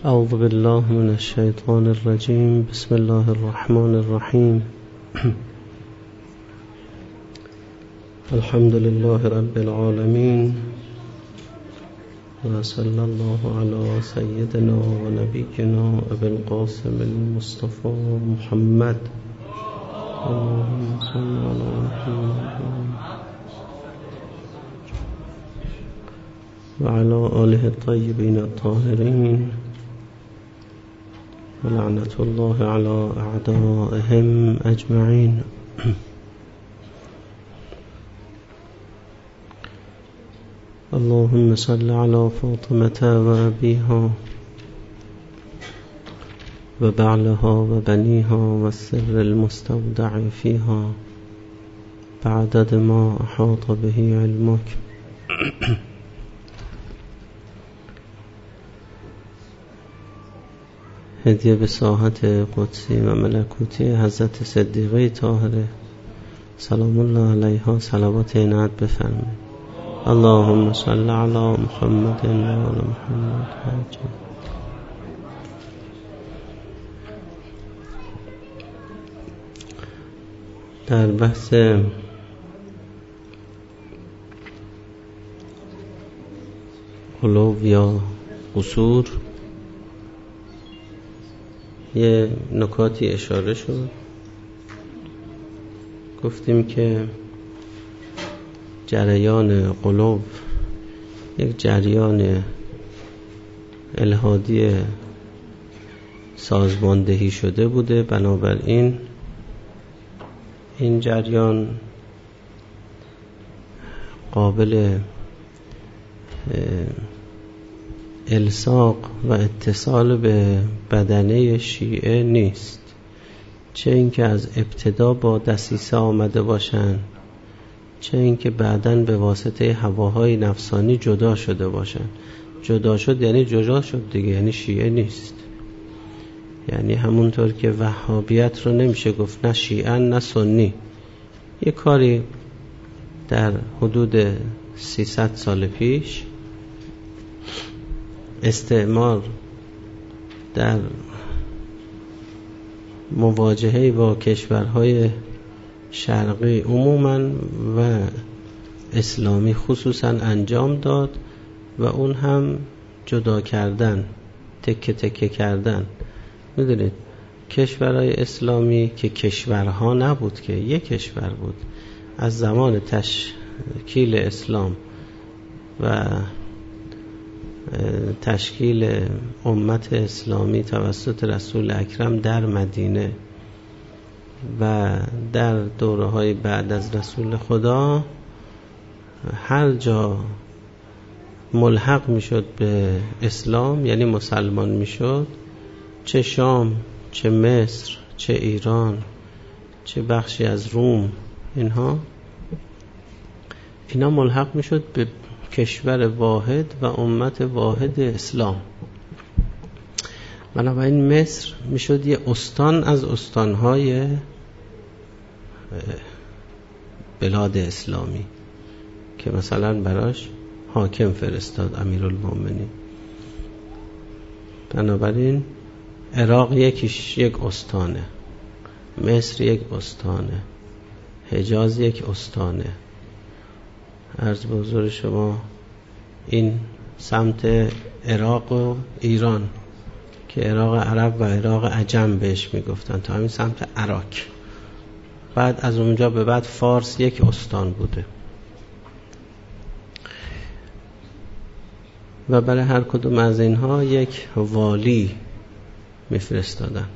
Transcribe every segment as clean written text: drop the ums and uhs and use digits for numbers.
اعوذ بالله من الشیطان الرجیم. بسم الله الرحمن الرحیم. الحمد لله رب العالمین و صلی الله علی سیدنا و نبینا ابی القاسم المصطفى محمد. اللهم صل علی محمد و علی آله الطیبین الطاهرین و لعنت الله علی اعدائهم اجمعین. اللهم صل على فاطمة و ابیها و بعلها و بنیها و السر المستودع فیها بعدد ما احاط به علمک. هدیه به ساحت قدسی و ملکوتی حضرت صدیقه طاهره سلام الله علیها صلوات عنایت بفرمایید. اللهم صل علی محمد و آل محمد. در بحث علو یا قصور یه نکاتی اشاره شد. گفتیم که جریان قلوب یک جریان الهادی سازماندهی شده بوده، بنابراین این جریان قابل الصاق و اتصال به بدنه شیعه نیست، چه اینکه از ابتدا با دسیسه آمده باشند، چه اینکه بعداً به واسطه هواهای نفسانی جدا شده باشند. جدا شد یعنی جدا شد دیگه، یعنی شیعه نیست. یعنی همونطور که وهابیت رو نمیشه گفت نه شیعه نه سنی. یه کاری در حدود 300 سال پیش استعمار در مواجهه با کشورهای شرقی عموماً و اسلامی خصوصاً انجام داد و اون هم جدا کردن، تکه تکه کردن. میدونید کشورهای اسلامی که کشورها نبود، که یک کشور بود، از زمان تشکیل اسلام و تشکیل امت اسلامی توسط رسول اکرم در مدینه و در دوره‌های بعد از رسول خدا، هر جا ملحق میشد به اسلام یعنی مسلمان میشد، چه شام، چه مصر، چه ایران، چه بخشی از روم، اینا ملحق میشد به کشور واحد و امت واحد اسلام. بنابراین مصر میشد یه استان از استانهای بلاد اسلامی که مثلا براش حاکم فرستاد امیرالمومنین. بنابراین عراق یک استانه، مصر یک استانه، حجاز یک استانه. عرض به حضور شما این سمت عراق و ایران که عراق عرب و عراق عجم بهش میگفتن، تا همین سمت عراق. بعد از اونجا به بعد فارس یک استان بوده و برای هر کدوم از اینها یک والی میفرستادن.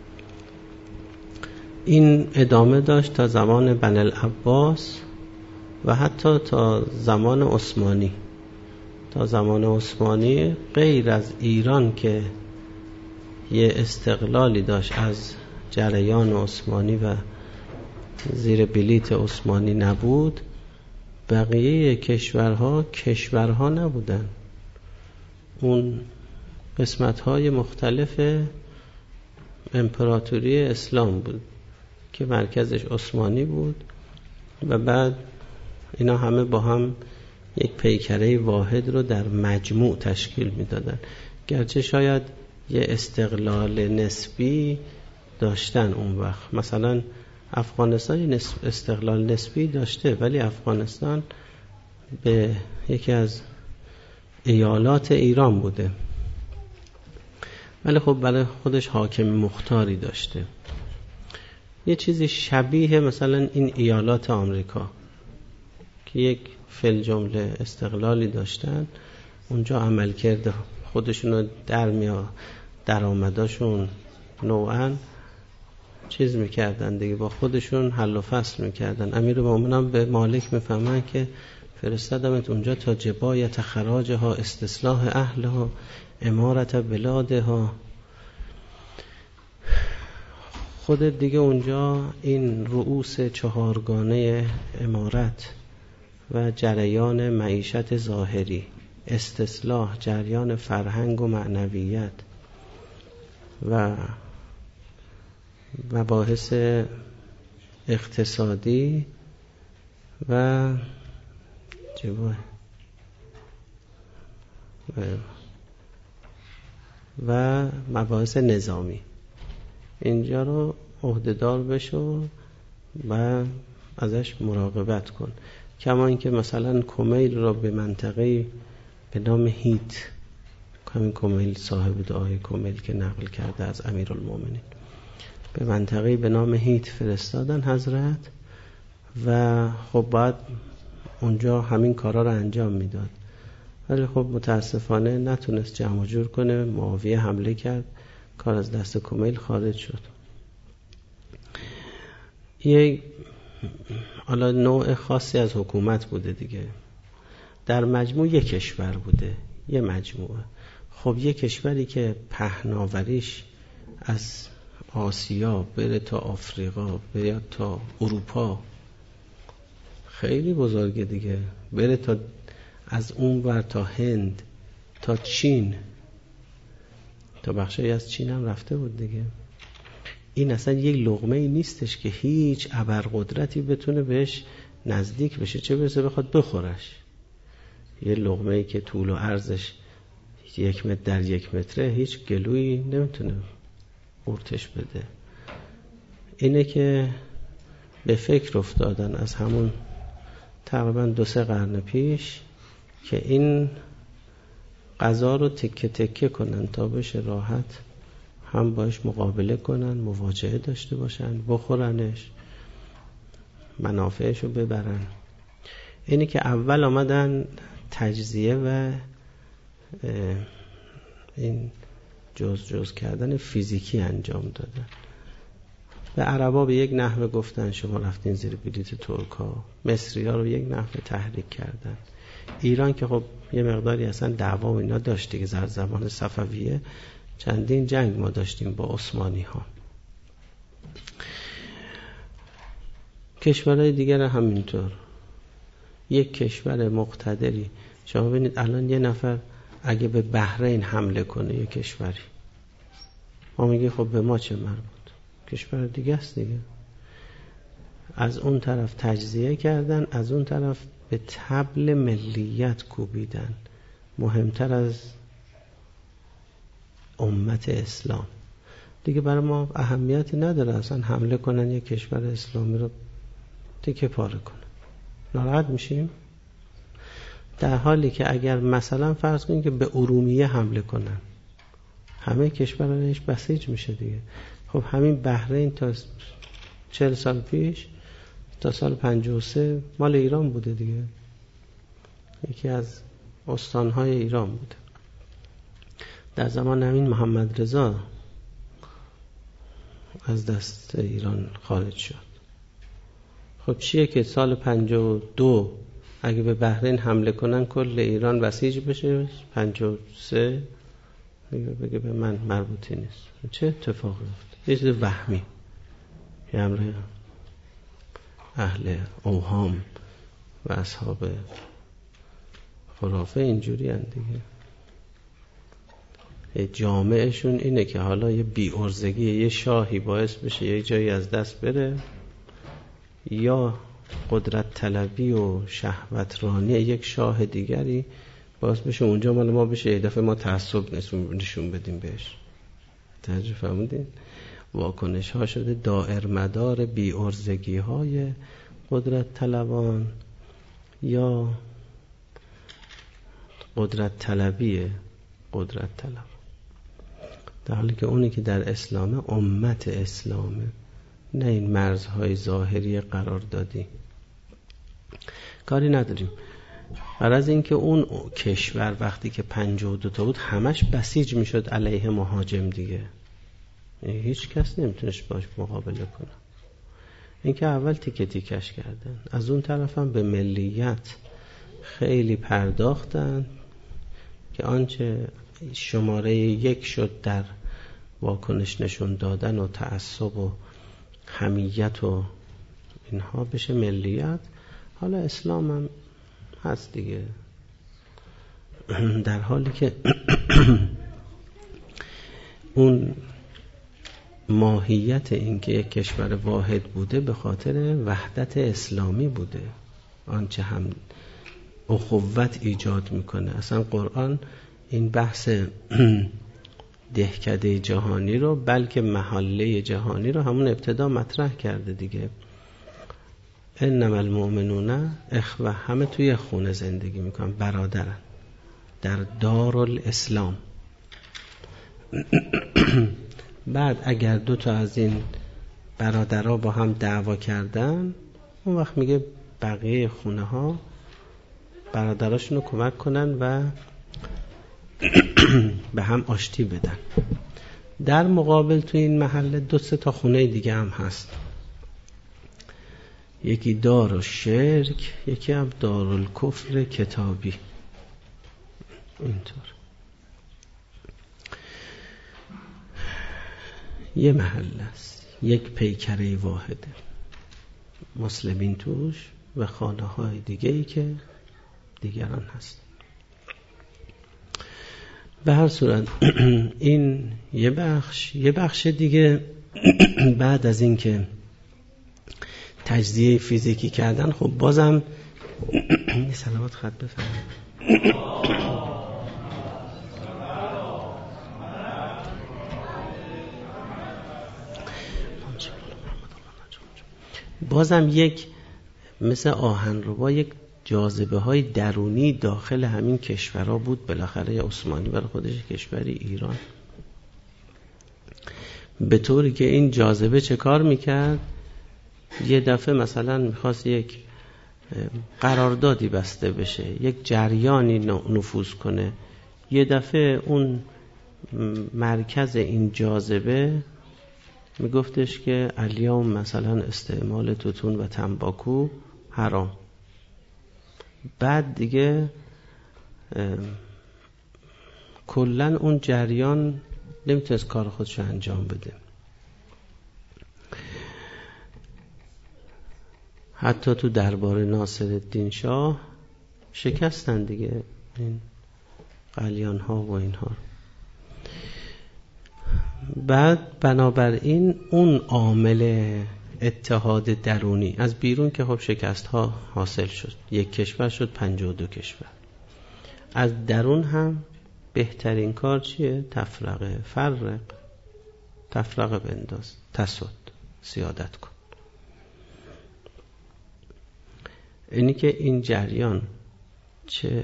این ادامه داشت تا زمان بنی العباس و حتی تا زمان عثمانی. تا زمان عثمانی غیر از ایران که یه استقلالی داشت از جریان عثمانی و زیر بلیت عثمانی نبود، بقیه کشورها نبودن. اون قسمت‌های مختلف امپراتوری اسلام بود که مرکزش عثمانی بود و بعد اینا همه با هم یک پیکره واحد رو در مجموع تشکیل میدادن. گرچه شاید یه استقلال نسبی داشتن اون وقت. مثلا افغانستان استقلال نسبی داشته، ولی افغانستان به یکی از ایالات ایران بوده، ولی خب برای خودش حاکم مختاری داشته. یه چیزی شبیه مثلا این ایالات آمریکا که یک فل جمله استقلالی داشتن، اونجا عمل کرده خودشونو درآمداشون نوعا چیز میکردن دیگه، با خودشون حل و فصل میکردن. امیرالمومنین به مالک میفهمن که فرستادمت اونجا تا جبایت خراجها، استصلاح اهلها، امارت بلادها. خودت دیگه اونجا این رؤوس چهارگانه امارت و جریان معیشت ظاهری، استصلاح جریان فرهنگ و معنویت و مباحث اقتصادی و مباحث نظامی، اینجا رو عهدهدار بشو و ازش مراقبت کن. کما اینکه مثلا کمیل را به منطقه به نام هیت، همین کمیل صاحب دعای کمیل که نقل کرده از امیرالمومنین، به منطقه به نام هیت فرستادن حضرت و خب بعد اونجا همین کارا رو انجام میداد، ولی خب متاسفانه نتونست جمع جور کنه. معاویه حمله کرد، کار از دست کمیل خارج شد. یک حالا نوع خاصی از حکومت بوده دیگه. در مجموع یک کشور بوده، یه مجموعه. خب یک کشوری که پهناوریش از آسیا بره تا آفریقا، بره تا اروپا، خیلی بزرگه دیگه، بره تا از اون ور تا هند تا چین، تا بخشی از چین هم رفته بود دیگه. این اصلا یک لقمه ای نیستش که هیچ ابرقدرتی بتونه بهش نزدیک بشه، چه برسه بخواد بخورش. یه لقمه ای که طول و عرضش 1 متر در 1 متره، هیچ گلویی نمیتونه قورتش بده. اینه که به فکر افتادن از همون تقریبا 2-3 قرن پیش که این غذا رو تکه تکه کنن تا بشه راحت هم باش مقابله کنن، مواجهه داشته باشن، بخورنش، منافعش رو ببرن. اینی که اول آمدن تجزیه و این جز کردن فیزیکی انجام دادن. به عربا به یک نحوه گفتن شما رفتین زیر بلیت ترکا، مصری ها رو یک نحوه تحریک کردن. ایران که خب یه مقداری اصلا دعوا و اینا داشت دیگه، در زمان صفویه چندین جنگ ما داشتیم با عثمانی ها. کشورهای دیگر همینطور. یک کشور مقتدری، شما ببینید الان یه نفر اگه به بحرین حمله کنه یه کشوری، ما میگه خب به ما چه مربوط، کشور دیگه است دیگه. از اون طرف تجزیه کردن، از اون طرف به طبل ملیت کوبیدن، مهمتر از امت اسلام دیگه. برای ما اهمیتی نداره اصلا حمله کنن یک کشور اسلامی رو تیکه پاره کنن، ناراحت میشیم. در حالی که اگر مثلا فرض کنیم که به ارومیه حمله کنن، همه کشورانش بسیج میشه دیگه. خب همین بحرین تا 40 سال پیش تا سال 53 مال ایران بوده دیگه، یکی از استانهای ایران بوده. در زمان همین محمد رضا از دست ایران خارج شد. خب چیه که سال 52 اگه به بحرین حمله کنن کل ایران بسیج بشه، 53 بگه به من مربوطی نیست. چه اتفاقی افتاد؟ یه چیز وهمی، یه امر اهل اوهام و اصحاب خرافه اینجوری هن دیگه. جامعشون اینه که حالا یه بی‌عرضگی یه شاهی باعث بشه یه جایی از دست بره، یا قدرت طلبی و شهوت رانی یک شاه دیگری باعث بشه اونجا مال ما بشه، یه دفعه ما تعصب نشون بدیم بهش. ترجمه فرمودین واکنش ها شده دائر مدار بی ارزگی های قدرت طلبان یا قدرت طلبی قدرت طلب، در حالی که اونی که در اسلامه امت اسلامه، نه این مرزهای ظاهری قرار دادی. کاری نداریم. غرض این که اون کشور وقتی که 52 تا بود همش بسیج میشد علیه مهاجم دیگه، هیچ کس نمیتونست باش مقابله کنه. این که اول تیکه تیکش کردن، از اون طرف هم به ملیت خیلی پرداختن که آنچه شماره 1 شد در واکنش نشون دادن و تعصب و حمیت و اینها بشه ملیت. حالا اسلام هم هست دیگه، در حالی که اون ماهیت این که یک کشور واحد بوده به خاطر وحدت اسلامی بوده، آنچه هم اخوت ایجاد میکنه. اصلا قرآن این بحث دهکده جهانی رو بلکه محله جهانی رو همون ابتدا مطرح کرده دیگه. انما المؤمنون اخوه، همه توی خونه زندگی میکنن، برادرن در دارالاسلام. بعد اگر 2 تا از این برادرها با هم دعوا کردن، اون وقت میگه بقیه خونه ها برادراشون رو کمک کنن و به هم آشتی بدن. در مقابل تو این محله 2-3 تا خونه دیگه هم هست، یکی دار و شرک، یکی هم دارالکفر کتابی. اینطور یه محله است، یک پیکره واحده، مسلمین توش و خانه های دیگه‌ای که دیگران هست. به هر صورت این یه بخش دیگه بعد از این که تجزیه فیزیکی کردن، خب بازم یه سلامات خط بفرمایید. بازم یک مثل آهنربا یک جاذبه های درونی داخل همین کشورها بود. بالاخره عثمانی برای خودش کشوری ایران، به طوری که این جاذبه چه کار میکرد؟ یه دفعه مثلا میخواست یک قراردادی بسته بشه، یک جریانی نفوذ کنه، یه دفعه اون مرکز این جاذبه میگفتش که الیوم مثلا استعمال توتون و تنباکو حرام. بعد دیگه کلن اون جریان نمیتونست کار خودشو انجام بده. حتی تو دربار ناصرالدین شاه شکستن دیگه این قلیان ها و اینها. بعد بنابراین اون عامل اتحاد درونی از بیرون که خب شکست ها حاصل شد، یک کشور شد 52 کشور. از درون هم بهترین کار چیه؟ تفرقه بنداز، تسد، سیادت کن. اینی که این جریان چه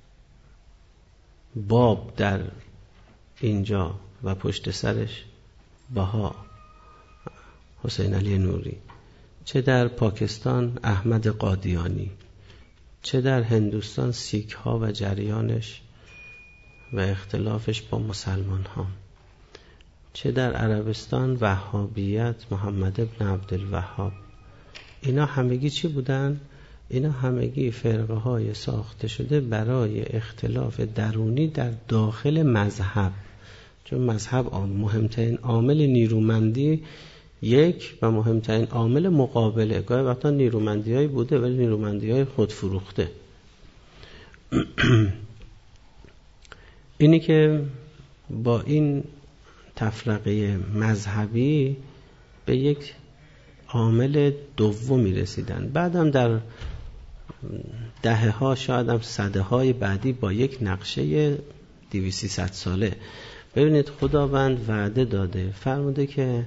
باب در اینجا و پشت سرش بها حسین علی نوری، چه در پاکستان احمد قادیانی، چه در هندوستان سیک ها و جریانش و اختلافش با مسلمان ها، چه در عربستان وهابیت محمد ابن عبدالوهاب، اینا همگی چی بودن؟ اینا همگی فرقه های ساخته شده برای اختلاف درونی در داخل مذهب. چون مذهب مهمترین عامل نیرومندی یک و مهمترین عامل مقابله. گاهی وقتا نیرومندی هایی بوده ولی نیرومندی های خودفروخته. اینی که با این تفرقه مذهبی به یک عامل دومی رسیدن. بعدم در دهه ها شاید هم صده های بعدی با یک نقشه 200-300 ساله ببینید خداوند وعده داده، فرموده که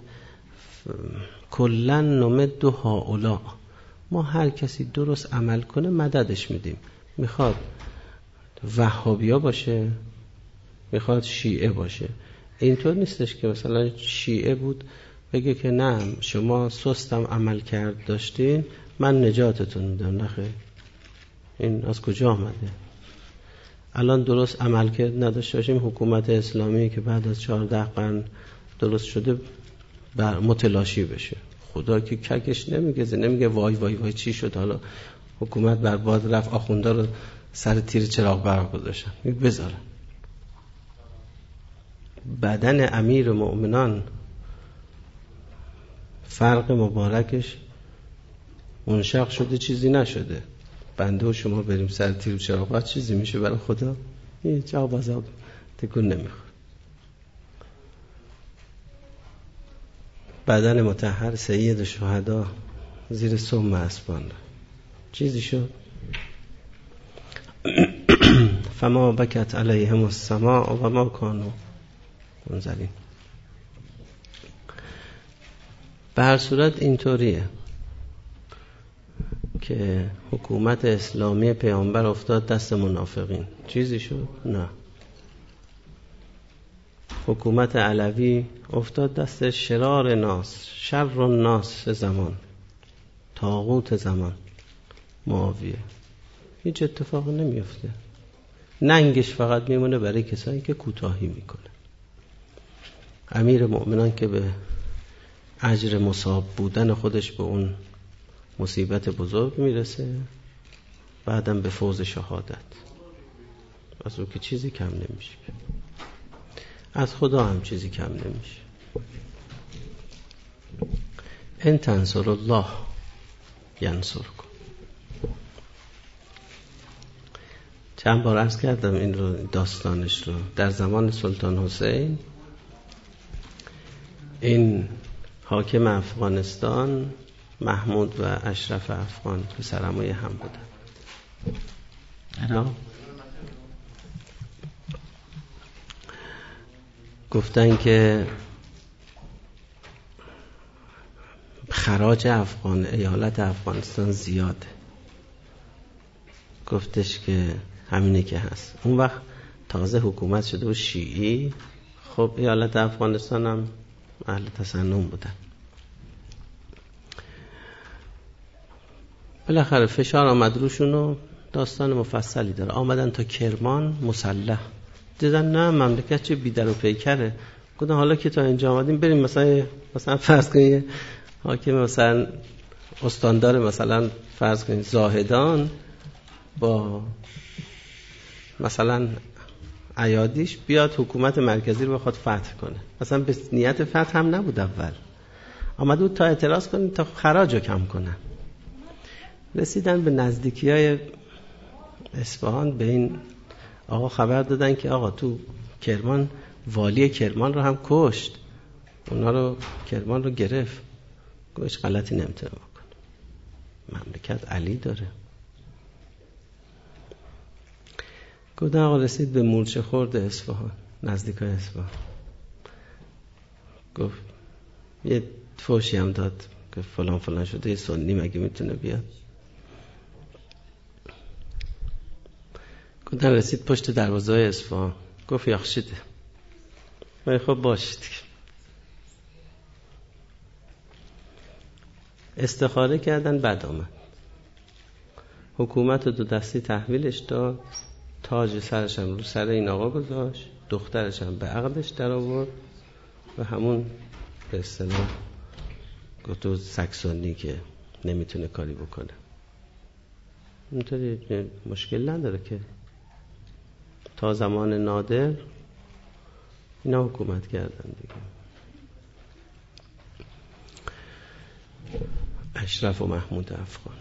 کلن نمد هؤلاء، ما هر کسی درست عمل کنه مددش میدیم. میخواد وهابیا باشه، میخواد شیعه باشه. اینطور نیستش که مثلا شیعه بود بگه که نه شما سستم عمل کرد داشتین من نجاتتون میدم. نخیر، این از کجا آمده؟ الان درست عمل کرد نداشته باشیم، حکومت اسلامی که بعد از 14 قرن درست شده متلاشی بشه. خدا که ککش نمیگه وای وای وای چی شد حالا حکومت برباد رفت، آخوندا رو سر تیر چراغ برق گذاشتن، بذارن. بدن امیر مؤمنان فرق مبارکش منشق شده چیزی نشده، بنده و شما بریم سر تیر چراغ برق چیزی میشه برای خدا؟ هیچ آب از آب تکون نمیخوره. بدن مطهر سید شهدا زیر سم اسبان چیزی شد؟ فما بکت علیهم السماء و ما کانوا منذرین. به هر صورت اینطوریه که حکومت اسلامی پیامبر افتاد دست منافقین، چیزی شد؟ نه. حکومت علوی افتاد دست شرار ناس، شر الناس زمان، طاغوت زمان، معاویه. هیچ اتفاق نمیفته، ننگش فقط میمونه برای کسایی که کوتاهی میکنه. امیر مؤمنان که به اجر مصاب بودن خودش به اون مصیبت بزرگ میرسه، بعدم به فوز شهادت، از اون که چیزی کم نمیشه، از خدا هم چیزی کم نمیشه. ان تنصر الله ینصرکم. چند بار عرض کردم این رو، داستانش رو. در زمان سلطان حسین این حاکم افغانستان محمود و اشرف افغان تو سرمایه هم بودن. گفتن که خراج ایالت افغانستان زیاده. گفتش که همینه که هست. اون وقت تازه حکومت شده و شیعی، خب ایالت افغانستان هم اهل تسنن بودن. بالاخره فشار آمد روشون و داستان مفصلی داره. آمدن تا کرمان مسلح، دیدن نه مملکت چه بیدر و پیکره. گفتن حالا که تا اینجا آمدیم بریم مثلا فرض کنید حاکم مثلا استاندار مثلا فرض کنید زاهدان با مثلا ایادیش بیاد حکومت مرکزی رو بخواد فتح کنه. مثلا به نیت فتح هم نبود، اول آمده بود تا اعتراض کنه تا خراج رو کم کنن. رسیدن به نزدیکی‌های اصفهان، به این آقا خبر دادن که آقا تو کرمان والی کرمان رو هم کشت، اونا رو کرمان رو گرفت. گوش غلطی نمیتونه بکنه، مملکت علی داره. گفتن آقا رسید به مورچه خورد اصفهان، نزدیکای اصفهان. گفت یه فوشی هم داد که فلان فلان شده، یه سنی مگه میتونه بیاد؟ گفتن رسید پشت دروازه اصفهان. گفت یخشیده. خب باشید. استخاره کردن، بعد آمد حکومت رو 2 دستی تحویلش داد، تاج سرش هم رو سر این آقا گذاشت، دخترش هم به عقدش در آورد و همون به اصطلاح گفتو سکسونی که نمیتونه کاری بکنه. اینطوری مشکل نداره که تا زمان نادر اینا حکومت کردن دیگه. اشرف و محمود افغان.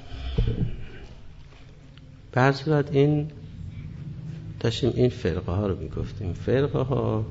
به هر صورت این داشتیم این فرقه ها رو میگفتیم. فرقه ها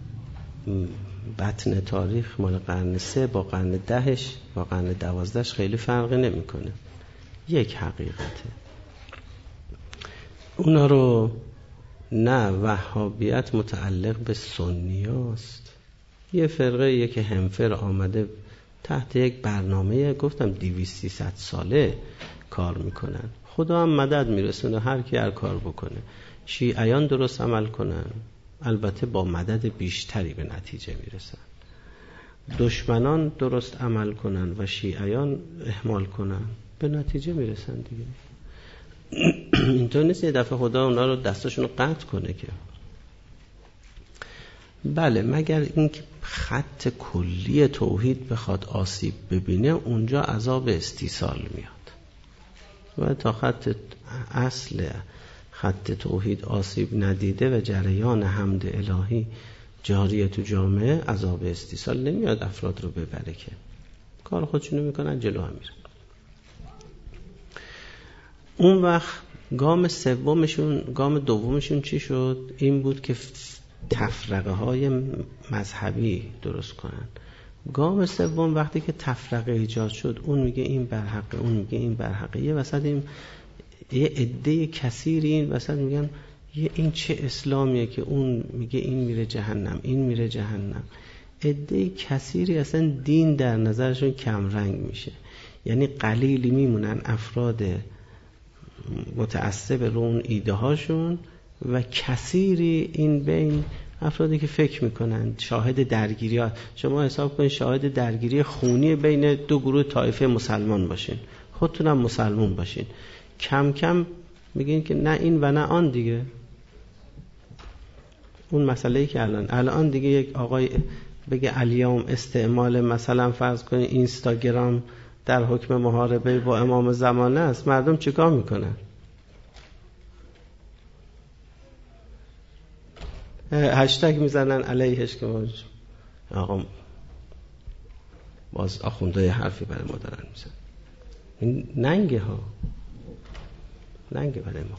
بطن تاریخ مال قرن 3 با قرن 10 با قرن 12 خیلی فرقی نمیکنه، یک حقیقته. اونا رو نه وهابیت متعلق به سنیاست. یه فرقه که همفر آمده تحت یک برنامه گفتم 200-300 ساله کار میکنن، خدا هم مدد میرسونه هر کی هر کار بکنه. شیعیان درست عمل کنن البته با مدد بیشتری به نتیجه میرسن، دشمنان درست عمل کنن و شیعیان اهمال کنن به نتیجه میرسن دیگه. اینطور نیست یه دفعه خدا اونا رو دستشون رو قطع کنه که. بله مگر اینکه خط کلی توحید بخواد آسیب ببینه اونجا عذاب استیصال میاد و تا خط اصل خط توحید آسیب ندیده و جریان حمد الهی جاریه تو جامعه عذاب استیصال نمیاد افراد رو ببره که کار خودشونو میکنن جلو هم میرن. اون وقت گام دومشون چی شد؟ این بود که تفرقه های مذهبی درست کنن. گام سوم وقتی که تفرقه ایجاد شد اون میگه این برحقه اون میگه این برحقه، یه وسط یه عده کثیری این وسط میگن این چه اسلامیه که اون میگه این میره جهنم این میره جهنم. عده کثیری اصلا دین در نظرشون کم رنگ میشه، یعنی قلیلی میمونن افراد متعصب رو اون ایده هاشون و کثیری این بین افرادی که فکر میکنن شاهد درگیری ها. شما حساب کنید شاهد درگیری خونی بین دو گروه طایفه مسلمان باشین، خودتونم مسلمان باشین، کم کم میگین که نه این و نه آن دیگه. اون مسئله‌ای که الان دیگه یک آقای بگه الیوم استعمال مثلا فرض کنید اینستاگرام در حکم محاربه با امام زمانه است، مردم چیکار میکنن؟ هشتگ میزنن علیهش که آقا باز آخوندهای حرفی برای ما دارن میزن. این ننگه ها، ننگه برای ما.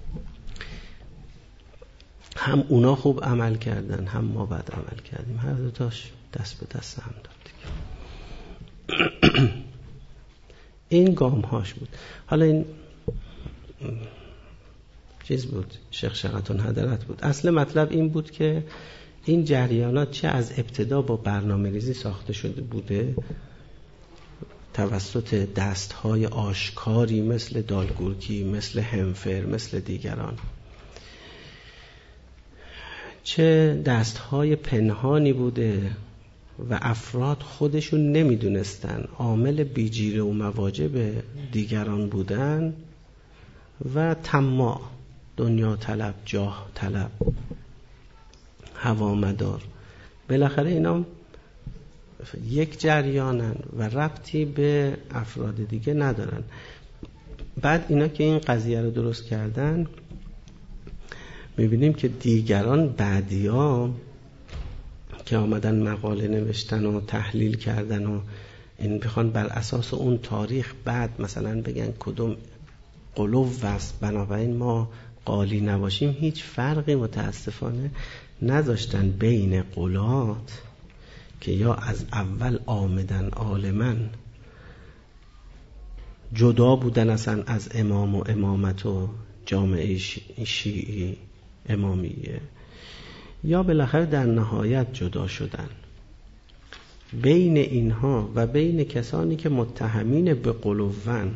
هم اونا خوب عمل کردن هم ما بد عمل کردیم، هر دوتاش دست به دست هم داد دیگه. این گام هاش بود. حالا این چیز بود، شخشقتون حضرت بود. اصل مطلب این بود که این جریانات چه از ابتدا با برنامه ریزی ساخته شده بوده توسط دستهای آشکاری مثل دالگورکی، مثل همفر، مثل دیگران، چه دستهای پنهانی بوده و افراد خودشون نمیدونستن عامل بیجیره و مواجب دیگران بودن و طماع، دنیا طلب، جاه طلب، هوا مدار، بالاخره اینا یک جریانن و ربطی به افراد دیگه ندارن. بعد اینا که این قضیه رو درست کردن میبینیم که دیگران بعدیا که آمدن مقاله نوشتن و تحلیل کردن و این بخوان بر اساس اون تاریخ بعد مثلا بگن کدوم قلوب است بنابراین ما قالی نباشیم، هیچ فرقی متاسفانه نداشتن بین قلات که یا از اول آمدن عالمن جدا بودن اصلا از امام و امامت و جامعه شیعی امامیه، یا بالاخره در نهایت جدا شدن. بین اینها و بین کسانی که متهمین به قلوون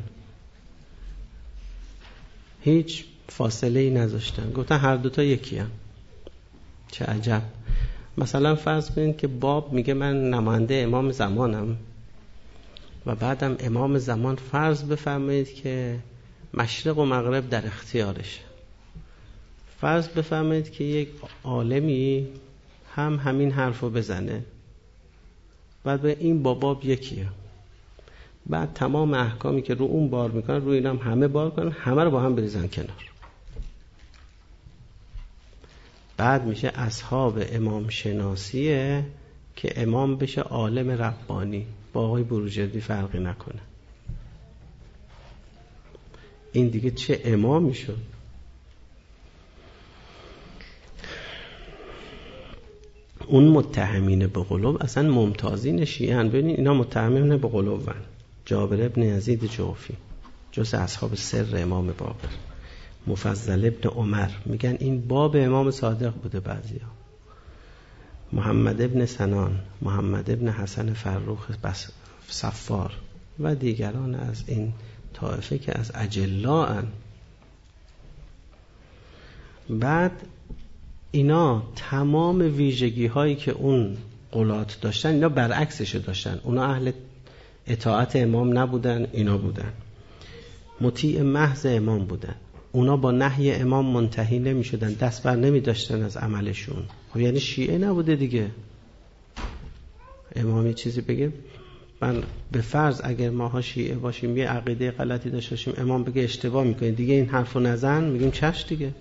هیچ فاصله ای نذاشتن، گفتن هر دوتا یکی هم. چه عجب. مثلا فرض کنید که باب میگه من نماینده امام زمانم و بعدم امام زمان فرض بفرمایید که مشرق و مغرب در اختیارش، فرض بفرمایید که یک عالمی هم همین حرفو بزنه بعد به این با باب یکیه، بعد تمام احکامی که رو اون بار میکنن رو این هم همه بار کنن، همه رو با هم بریزن کنار، بعد میشه اصحاب امام شناسیه که امام بشه عالم ربانی، با آقای بروجردی فرقی نکنه. این دیگه چه امامی شد؟ اون متهمین به قلوب اصلا ممتازین شیعه هن. ببینید اینا متهمین به قلوب هن. جابر ابن یزید جوفی جز اصحاب سر امام باقر، مفضل ابن عمر، میگن این باب امام صادق بوده. بعضیا محمد ابن سنان، محمد ابن حسن فروخ صفار و دیگران از این طائفه که از اجلاءن. بعد اینا تمام ویژگی هایی که اون قلات داشتن اینا برعکسش داشتن. اونا اهل اطاعت امام نبودن، اینا بودن مطیع محض امام بودن. اونا با نهی امام منتهی نمی شدن، دست بر نمی داشتن از عملشون. خب یعنی شیعه نبوده دیگه. امام یه چیزی بگه، من به فرض اگر ماها شیعه باشیم یه عقیده غلطی داشته باشیم، امام بگه اشتباه میکنید دیگه، این حرفو نزن، میگیم چش دیگه.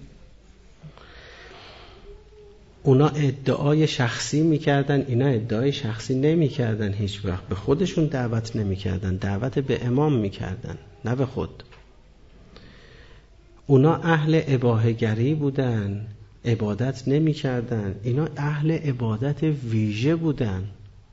اونا ادعای شخصی میکردن، اینا ادعای شخصی نمیکردن، هیچ وقت به خودشون دعوت نمیکردن، دعوت به امام میکردن نه به خود. اونا اهل اباحه‌گری بودن، عبادت نمیکردن. اینا اهل عبادت ویژه بودن.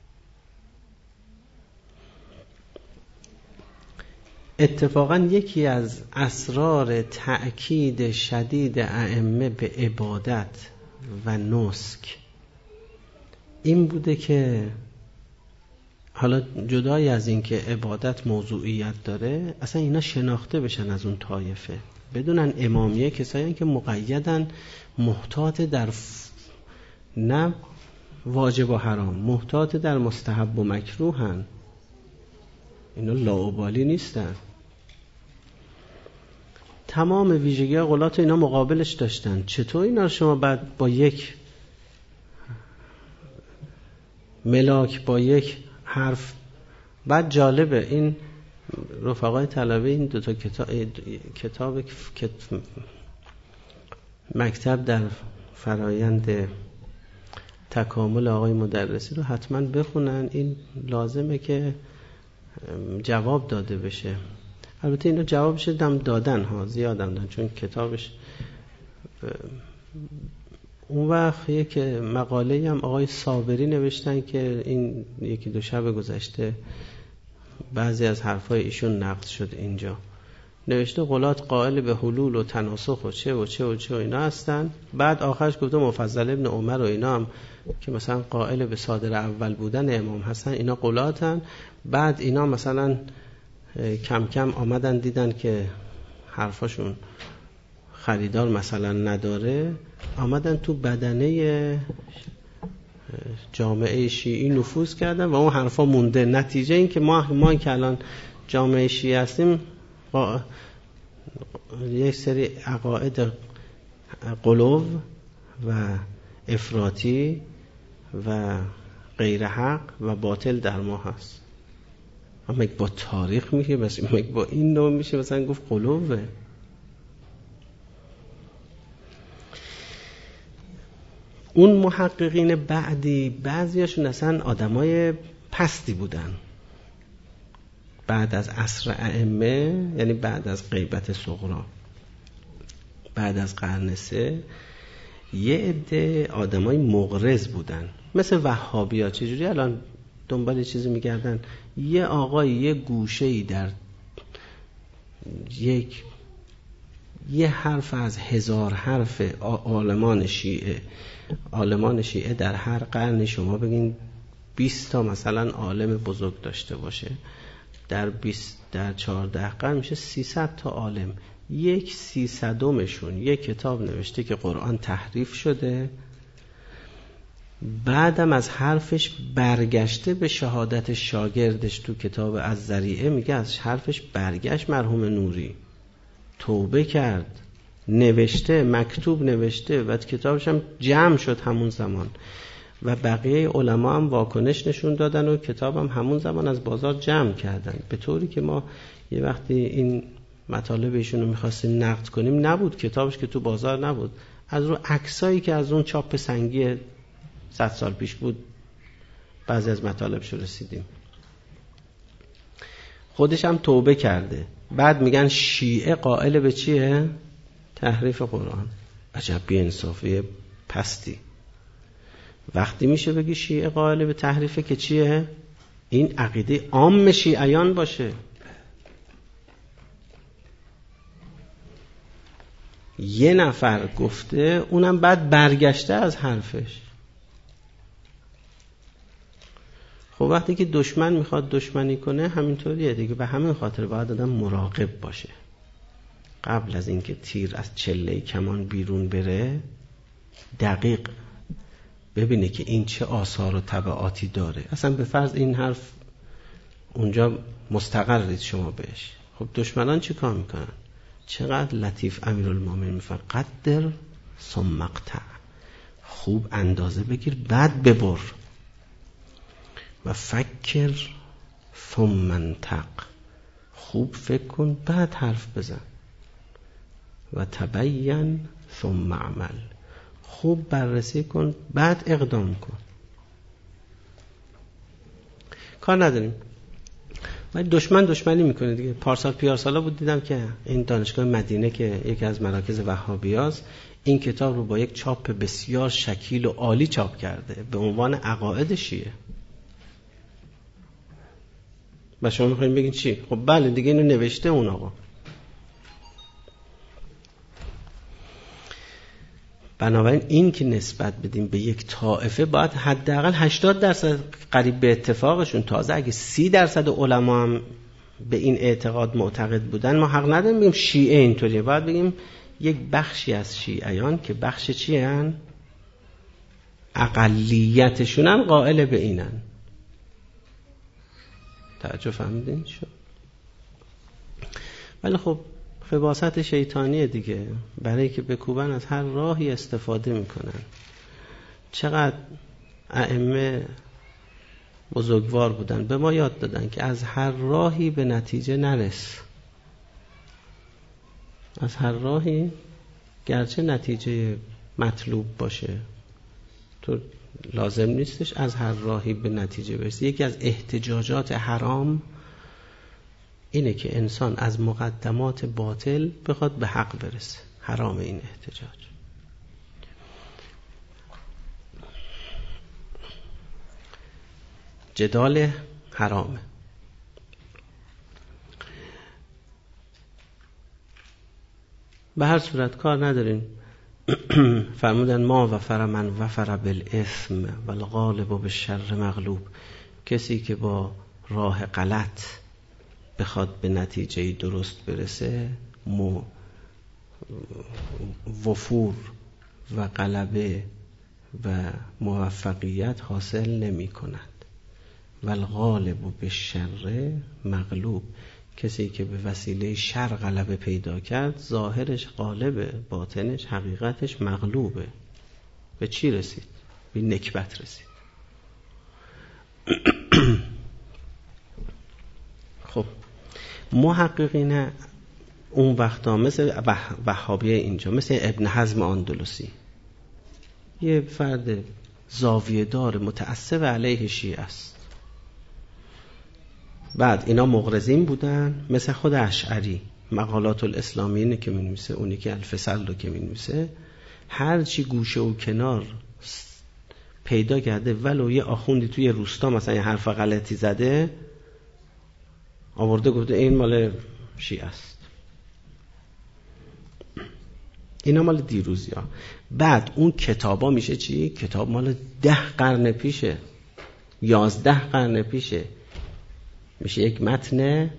اتفاقا یکی از اسرار تأکید شدید ائمه به عبادت و نسک این بوده که حالا جدای از این که عبادت موضوعیت داره، اصلا اینا شناخته بشن از اون طایفه، بدونن امامیه کسایی که مقیدن، محتاط در نه واجب و حرام، محتاط در مستحب و مکروهن. اینا لاابالی نیستن. تمام ویژگی غلات اینا مقابلش داشتن. چطور اینا شما بعد با یک ملاک، با یک حرف؟ بعد جالبه این رفقای طلبه این دوتا کتاب مکتب در فرایند تکامل آقای مدرسی رو حتما بخونن. این لازمه که جواب داده بشه. البته اینا جوابش دادن ها، زیادم دادن، چون کتابش اون وقت یک مقاله هم آقای صابری نوشتن که این یکی دو شب گذشته بعضی از حرفای ایشون نقد شد. اینجا نوشته غلات قائل به حلول و تناسخ و چه و چه و چه و اینا هستن. بعد آخرش گفته مفضل ابن عمر و اینا هم که مثلا قائل به صادر اول بودن امام هستن، اینا غلاتن. بعد اینا مثلا کم کم آمدن دیدن که حرفاشون خریدار مثلا نداره، آمدن تو بدنه جامعه شیعی نفوذ کردن و اون حرفا مونده. نتیجه این که ما که الان جامعه شیعی هستیم یک سری عقاید قلوب و افراطی و غیر حق و باطل در ما هست. اما با تاریخ میشه، بس با این نوع میشه مثلا گفت قلوبه. اون محققین بعدی بعضیاشون اصلا آدمای پستی بودن. بعد از عصر ائمه، یعنی بعد از غیبت صغرا، بعد از قرن 3، یه عده آدمای مغرض بودن مثل وهابی‌ها. چجوری الان دنبال چیزی میگردن؟ یه آقای یه گوشه‌ای در یه حرف از 1000 حرف عالمان شیعه در هر قرن شما بگین 20 تا مثلا عالم بزرگ داشته باشه، در 14 قرن میشه 300 تا عالم. 1/300 یک کتاب نوشته که قرآن تحریف شده، بعدم از حرفش برگشته به شهادت شاگردش. تو کتاب از ذریعه میگه از حرفش برگشت مرحوم نوری، توبه کرد، نوشته، مکتوب نوشته و کتابش هم جمع شد همون زمان و بقیه علما هم واکنش نشون دادن و کتاب هم همون زمان از بازار جمع کردن. به طوری که ما یه وقتی این مطالب ایشون رو میخواستیم نقد کنیم نبود کتابش، که تو بازار نبود، از رو عکسایی که از اون چاپ سنگی 100 سال پیش بود بعضی از مطالبش رسیدیم. خودش هم توبه کرده. بعد میگن شیعه قائل به چیه؟ تحریف قرآن. عجب بی‌انصافی پستی. وقتی میشه بگی شیعه قائل به تحریفه که چیه؟ این عقیده عام شیعیان باشه. یه نفر گفته، اونم بعد برگشته از حرفش. خب وقتی که دشمن میخواد دشمنی کنه همینطوریه دیگه. به همین خاطر باید آدم مراقب باشه قبل از اینکه تیر از چله کمان بیرون بره، دقیق ببینه که این چه آثار و تبعاتی داره. اصلا به فرض این حرف اونجا مستقرید شما بهش، خب دشمنان چی کار میکنن؟ چقدر لطیف امیرالمومنین میفرماید قدر ثم اقطع، خوب اندازه بگیر بعد ببر. و فکر ثم انطق، خوب فکر کن بعد حرف بزن. و تبین ثم اعمل، خوب بررسی کن بعد اقدام کن. کار نداریم ولی دشمنی میکنه دیگه. پارسال پیارسالا بود دیدم که این دانشگاه مدینه که یکی از مراکز وهابیاست، این کتاب رو با یک چاپ بسیار شکیل و عالی چاپ کرده به عنوان عقاید شیعه. و شما میخواین بگین چی؟ خب بله دیگه اینو نوشته اون آقا. بنابراین این که نسبت بدیم به یک طائفه باید حداقل 80% قریب به اتفاقشون، تازه اگه 30% علما هم به این اعتقاد معتقد بودن، ما حق نداریم بگیم شیعه اینطوریه. باید بگیم یک بخشی از شیعیان که بخش چی هن؟ اقلیتشونن قائل به اینن. توجه فهمیدین شو؟ ولی خب خباثت شیطانیه دیگه، برای که بکوبن از هر راهی استفاده میکنن. چقدر ائمه بزرگوار بودن به ما یاد دادن که از هر راهی به نتیجه نرس. از هر راهی گرچه نتیجه مطلوب باشه تو لازم نیستش از هر راهی به نتیجه برسی. یکی از احتجاجات حرام اینه که انسان از مقدمات باطل بخواد به حق برسه. حرام این احتجاج. جدال حرامه. به هر صورت کار ندارین. فرمودن ما وفر من وفر بالاثم والغالب بالشر مغلوب. کسی که با راه غلط بخواد به نتیجه درست برسه وفور و غلبه و موفقیت حاصل نمی کند. والغالب بالشر مغلوب. کسی که به وسیله شر غلبه پیدا کرد ظاهرش غالبه، باطنش حقیقتش مغلوبه. به چی رسید؟ به نکبت رسید. خب محققین اون وقتا مثل وهابیه اینجا، مثل ابن حزم اندلسی، یه فرد زاویه دار متعصب علیه شیعه است. بعد اینا مغرضین بودن، مثل خود اشعری مقالات الاسلامیین که می‌نویسه، اونی که الفصل رو که می‌نویسه، هر چی گوشه و کنار پیدا کرده ولو یه آخوندی توی روستا مثلا یه حرف غلطی زده آورده گفته این مال شیعه است. اینا مال دیروزی ها. بعد اون کتابا میشه چی؟ کتاب مال 10 قرن پیشه، 11 قرن پیشه. میشه یک متن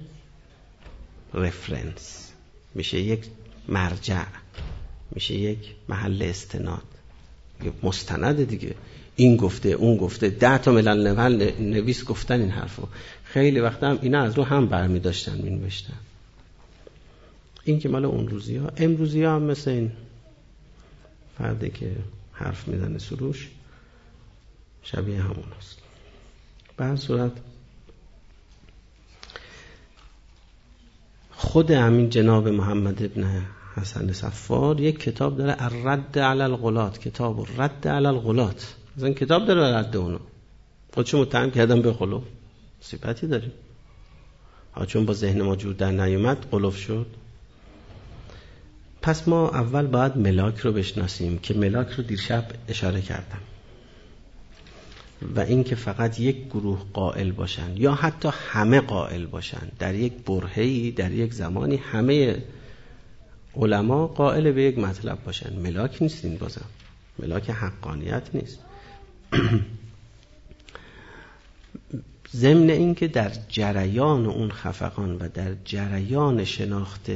رفرنس، میشه یک مرجع، میشه یک محل استناد، یک مستند دیگه. این گفته اون گفته، 10 تا ملل نویس گفتن این حرفو. خیلی وقتا هم اینا از رو هم برمی داشتن می نوشتن. این که مال اون روزی ها. امروزی ها هم مثل این فردی که حرف میزنه سروش شبیه همون هست. به هر صورت خود همین جناب محمد ابن حسن صفار یک کتاب داره، الرد علی الغلات، کتاب الرد علی الغلات. مثلا کتاب داره رد اونو. خودشو متهم کردن به غلو. صفتی داریم. چون با ذهن ما جور در نیومد غلو شد. پس ما اول باید ملاک رو بشناسیم که ملاک رو دیرشب اشاره کردم. و این که فقط یک گروه قائل باشن یا حتی همه قائل باشن در یک برهه‌ای، در یک زمانی همه علما قائل به یک مطلب باشن، ملاک نیستین، بازم ملاک حقانیت نیست. ضمن این که در جریان اون خفقان و در جریان شناخت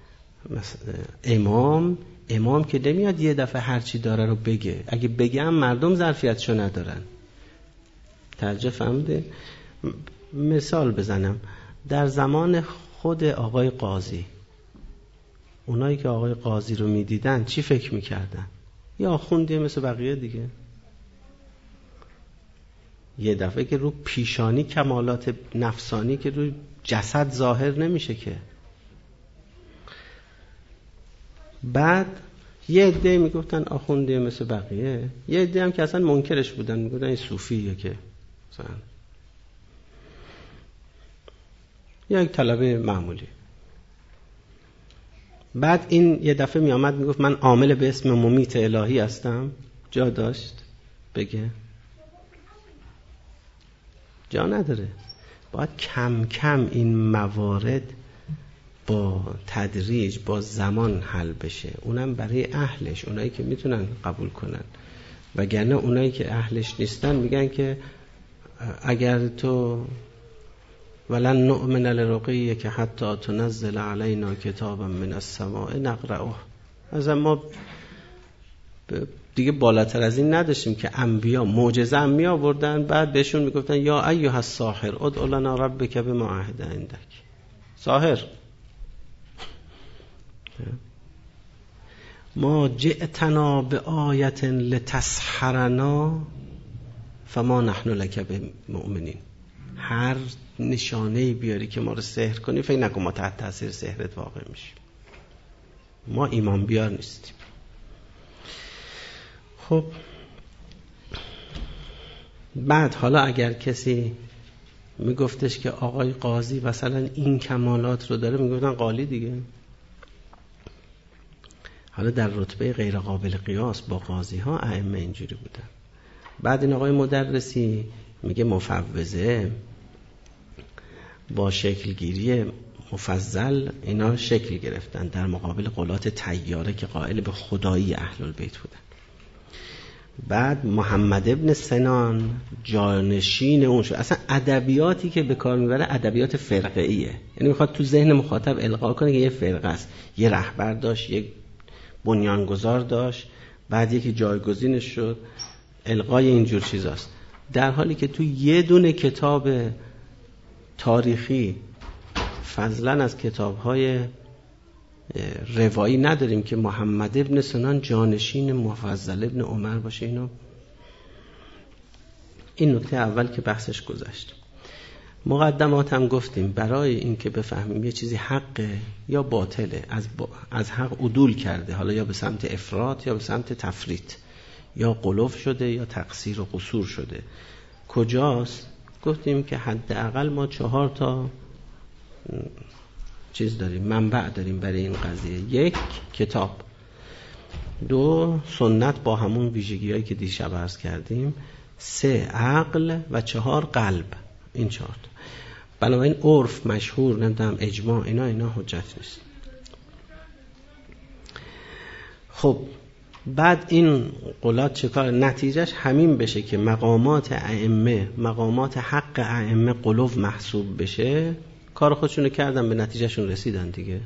امام که نمیاد یه دفعه هرچی داره رو بگه، اگه بگه هم مردم ظرفیتشو ندارن. توجه فهمیده؟ مثال بزنم، در زمان خود آقای قاضی، اونایی که آقای قاضی رو میدیدن چی فکر میکردن؟ یا آخوندیه مثل بقیه دیگه. یه دفعه که رو پیشانی کمالات نفسانی که رو جسد ظاهر نمیشه که. بعد یه عده میگفتن آخوندیه مثل بقیه، یه عده هم که اصلا منکرش بودن، میگفتن این صوفیه که مثلا، یا یک طلبه معمولی. بعد این یه دفعه می آمد میگفت من عامل به اسم ممیت الهی هستم، جا داشت بگه؟ جا نداره. باید کم کم این موارد با تدریج با زمان حل بشه، اونم برای اهلش، اونایی که میتونن قبول کنن. وگرنه اونایی که اهلش نیستن میگن که اگر تو ولن نؤمن لرقیه که حتی تنزل علینا کتابا من السماء نقرأه. از ما دیگه بالاتر از این نداشتیم که انبیا معجزه هم می آوردن، بعد بهشون میگفتن یا ایها الساحر ادع لنا ربک بما عهد عندک. ساحر، ما جئتنا بآیة لتسحرنا فما نحن لک بمؤمنین. هر نشانه‌ای بیاری که ما رو سحر کنی، فکر نکن ما تحت تاثیر سحرت واقع میشیم. ما ایمان بیار نیستیم. خب بعد حالا اگر کسی میگفتش که آقای قاضی مثلا این کمالات رو داره، میگفتن قالی دیگه. حالا در رتبه غیر قابل قیاس با قاضی ها ائمه اینجوری بودن. بعد این آقای مدرسی میگه مفوضه با شکلگیری مفضل اینا شکل گرفتن در مقابل قولات طیاره که قائل به خدایی اهل البیت بودن. بعد محمد ابن سنان جانشین اون شد. اصلا ادبیاتی که به کار میبره ادبیات فرقه‌ایه، یعنی میخواد تو ذهن مخاطب القا کنه که یه فرقه است، یه رهبر داشت، یه بنیانگذار داشت، بعد یکی جایگزینش شد، القای اینجور چیزاست. در حالی که تو یه دونه کتاب تاریخی فضلا از کتاب‌های روایی نداریم که محمد ابن سنان جانشین مفضل ابن عمر باشه. این نکته اول که بحثش گذشت. مقدمات هم گفتیم برای این که بفهمیم یه چیزی حقه یا باطله، از حق عدول کرده، حالا یا به سمت افراط یا به سمت تفریط، یا غلو شده یا تقصیر و قصور شده، کجاست؟ گفتیم که حداقل ما 4 تا چیز داریم، منبع داریم برای این قضیه. 1 کتاب، 2 سنت با همون ویژگی‌هایی که دیشب عرض کردیم، 3 عقل و 4 قلب. این 4 تا. بنابراین عرف، مشهور، نمیدونم اجماع، اینا حجت نیست. خب بعد این قولات چکار؟ نتیجهش همین بشه که مقامات ائمه، مقامات حق ائمه غلو محسوب بشه، کار خودشونو کردن، به نتیجهشون رسیدن دیگه.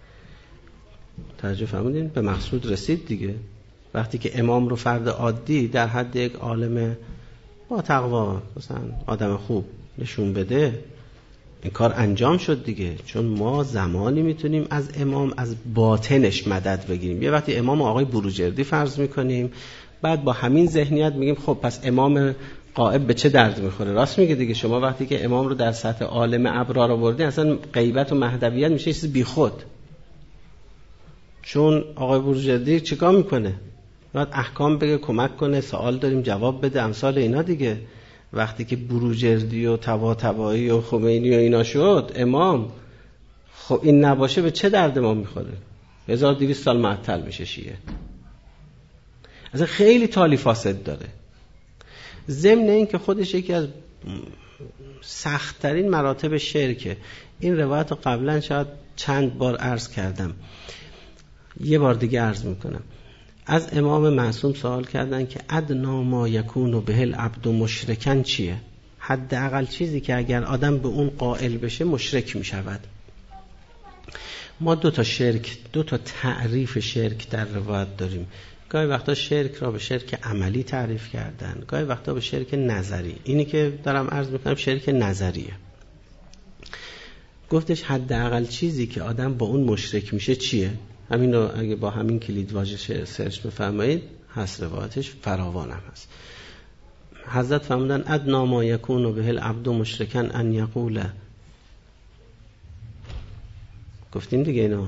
توجه فرمودین؟ به مقصود رسید دیگه. وقتی که امام رو فرد عادی در حد یک عالم با تقوا، مثلا آدم خوب نشون بده، این کار انجام شد دیگه. چون ما زمانی میتونیم از امام از باطنش مدد بگیریم. یه وقتی امام آقای بروجردی فرض میکنیم، بعد با همین ذهنیت میگیم خب پس امام غائب به چه درد میخوره؟ راست میگه دیگه. شما وقتی که امام رو در سطح عالم ابرار آوردین، اصلا غیبت و مهدویت میشه چیز بیخود. چون آقای بروجردی چیکار میکنه؟ باید احکام بگه، کمک کنه، سوال داریم جواب بده، امثال اینا دیگه. وقتی که بروجردی و طباطبایی و خمینی و اینا شد امام، خب این نباشه به چه درد ما میخوره؟ 1200 سال معطل میشه شیعه. اصلا خیلی تالی فاسد داره. ضمن این که خودش یکی از سخت‌ترین مراتب شرکه. این روایت رو قبلا شاید چند بار عرض کردم. یه بار دیگه عرض میکنم، از امام معصوم سوال کردن که ادنا ما یکون به العبد مشرکن چیه؟ حداقل چیزی که اگر آدم به اون قائل بشه مشرک میشود. ما دو تا تعریف شرک در روایت داریم. گاهی وقتا شرک را به شرک عملی تعریف کردن، گاهی وقتا به شرک نظری. اینی که دارم عرض میکنم شرک نظریه. گفتش حداقل چیزی که آدم با اون مشرک میشه چیه؟ همین رو اگه با همین کلید واژه سرچ بفرمایید هست، روایتش فراوان هم هست. حضرت فرمودن ادنا ما یکون به العبد مشرکن ان یقول. گفتیم دیگه اینا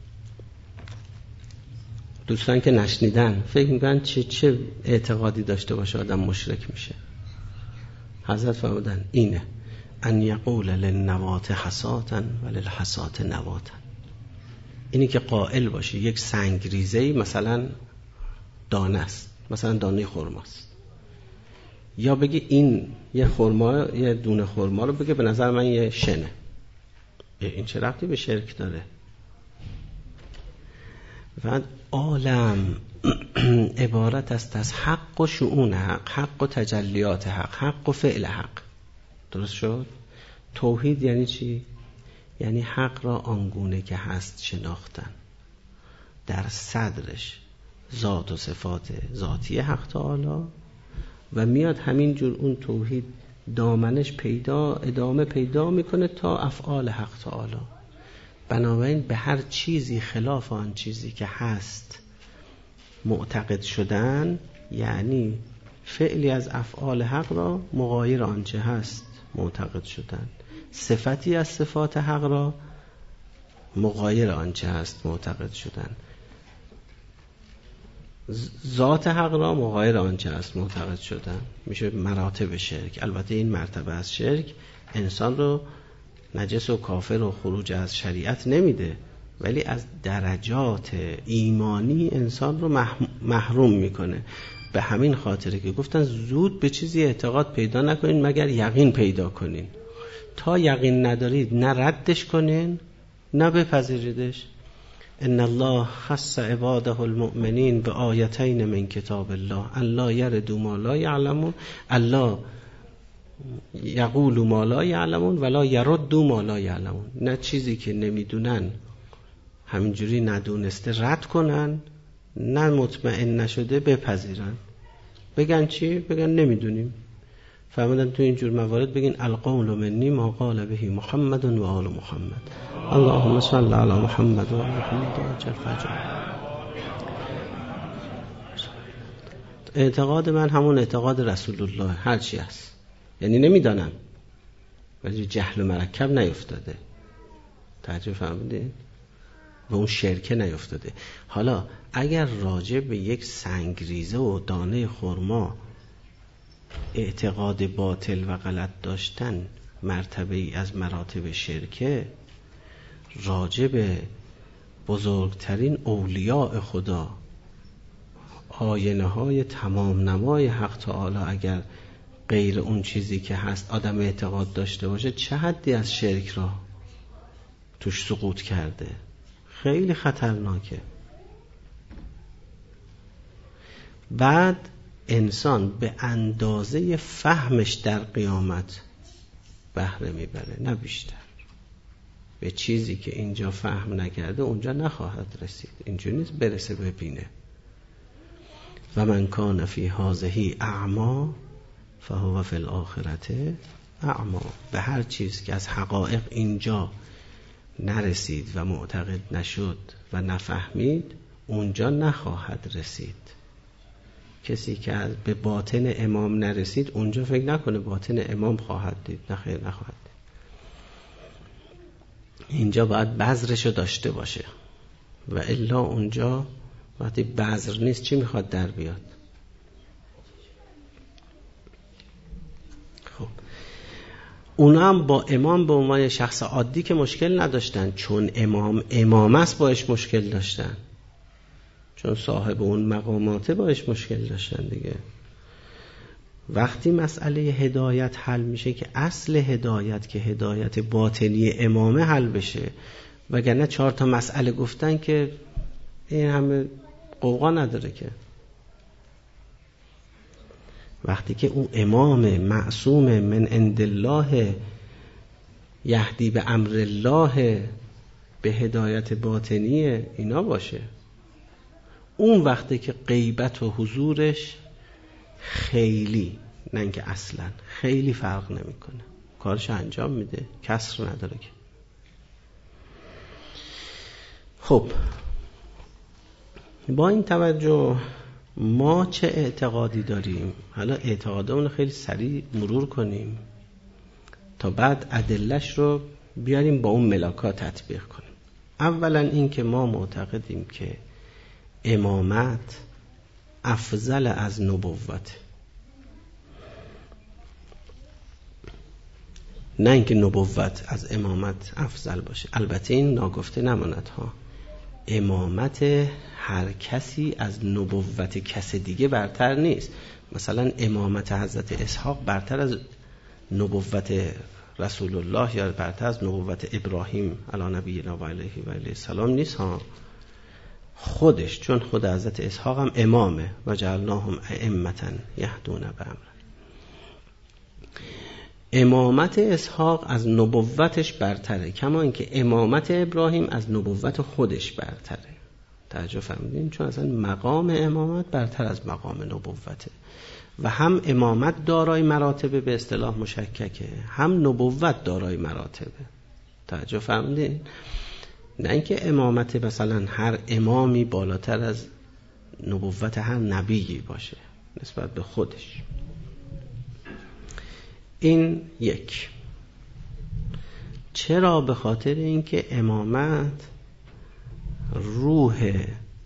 دوستان که نشنیدن فکر میکنن چه اعتقادی داشته باشه آدم مشرک میشه. حضرت فرمودن اینه ان یقول للنوات حساتا وللحسات نواتا. اینی که قائل باشه یک سنگریزه‌ای مثلا دانه است، مثلا دانه خرماست، یا بگی این یه دونه خرما رو بگه به نظر من یه شنه. این چه ربطی به شرک داره؟ و عالم عبارت است از حق و شؤون حق، حق و تجلیات حق، حق و فعل حق. درست شد؟ توحید یعنی چی؟ یعنی حق را آنگونه که هست شناختن، در صدرش ذات و صفات ذاتی حق تعالی، و میاد همین جور اون توحید دامنش ادامه پیدا میکنه تا افعال حق تعالی. بنابراین به هر چیزی خلاف آن چیزی که هست معتقد شدن یعنی فعلی از افعال حق را مغایر آنچه هست معتقد شدن، صفتی از صفات حق را مغایر آنچه هست معتقد شدن، ذات حق را مغایر آنچه هست معتقد شدن. میشه مراتب شرک. البته این مرتبه از شرک انسان رو نجس و کافر و خروج از شریعت نمیده، ولی از درجات ایمانی انسان رو محروم میکنه. به همین خاطره که گفتن زود به چیزی اعتقاد پیدا نکنین مگر یقین پیدا کنین. تا یقین ندارید نه ردش کنین نه بپذیریدش. ان الله خص عباده المؤمنین به آیتین من کتاب الله الله یردوا ما لا یعلمون، الله یقول ما لا یعلمون ولا یردوا ما لا یعلمون. نه چیزی که نمیدونن همینجوری ندونسته رد کنن، نه مطمئن نشده بپذیرن. بگن چی؟ بگن نمیدونیم. فرمودن تو اینجور موارد بگین القول منی ما قال به محمد و آل محمد، اللهم صل علی محمد و آل محمد و عجل فرجهم. اعتقاد من همون اعتقاد رسول الله هر چی هست، یعنی نمیدانم ولی جهل مرکب نیفتاده. تعجب فرمودید؟ و اون شرکه نیفتاده. حالا اگر راجع به یک سنگریزه و دانه خرما اعتقاد باطل و غلط داشتن مرتبه ای از مراتب شرکه، راجع به بزرگترین اولیاء خدا، آینه های تمام نمای حق تعالی، اگر غیر اون چیزی که هست آدم اعتقاد داشته باشه چه حدی از شرک را توش سقوط کرده. خیلی خطرناکه. بعد انسان به اندازه فهمش در قیامت بهره میبره، نه بیشتر. به چیزی که اینجا فهم نکرده اونجا نخواهد رسید. اینجا نیست برسه ببینه. و من کان فی هذه اعمی فهو فی الاخرة اعمی. به هر چیز که از حقایق اینجا نرسید و معتقد نشد و نفهمید اونجا نخواهد رسید. کسی که به باطن امام نرسید اونجا فکر نکنه باطن امام خواهد دید. نخیر، نخواهد دید. اینجا باید بذرشو داشته باشه و الا اونجا وقتی بذر نیست چی میخواد در بیاد؟ خب اونا هم با امام به عنوان شخص عادی که مشکل نداشتن، چون امام است باش مشکل داشتن، چون صاحب اون مقاماته باش مشکل داشتن دیگه. وقتی مسئله هدایت حل میشه که اصل هدایت که هدایت باطنی امامه حل بشه، وگرنه 4 تا مسئله گفتن که این همه قوقا نداره که. وقتی که اون امام معصوم من عند الله یهدی به امر الله به هدایت باطنی اینا باشه، اون وقتی که غیبت و حضورش خیلی، نه اینکه اصلا، خیلی فرق نمیکنه، کارش انجام میده، کسر نداره که. خب با این توجه ما چه اعتقادی داریم؟ حالا اعتقادمون خیلی سریع مرور کنیم تا بعد ادله‌اش رو بیاریم با اون ملاکا تطبیق کنیم. اولا این که ما معتقدیم که امامت افضل از نبوت، نه اینکه نبوت از امامت افضل باشه. البته این ناگفته نماند ها، امامت هر کسی از نبوت کس دیگه برتر نیست. مثلا امامت حضرت اسحاق برتر از نبوت رسول الله یا برتر از نبوت ابراهیم علی نبینا و علیه و علیه السلام نیست ها. خودش، چون خود حضرت اسحاق هم امامه، و جعلناهم ائمة یهدون بامرنا، امامت اسحاق از نبوتش برتره، کما اینکه امامت ابراهیم از نبوت خودش برتره. توجه فرمودین؟ چون اصلا مقام امامت برتر از مقام نبوته و هم امامت دارای مراتب به اصطلاح مشککه، هم نبوت دارای مراتبه. توجه فرمودین؟ نه اینکه امامت مثلا هر امامی بالاتر از نبوت هر نبیی باشه نسبت به خودش. این یک. چرا؟ به خاطر اینکه امامت روح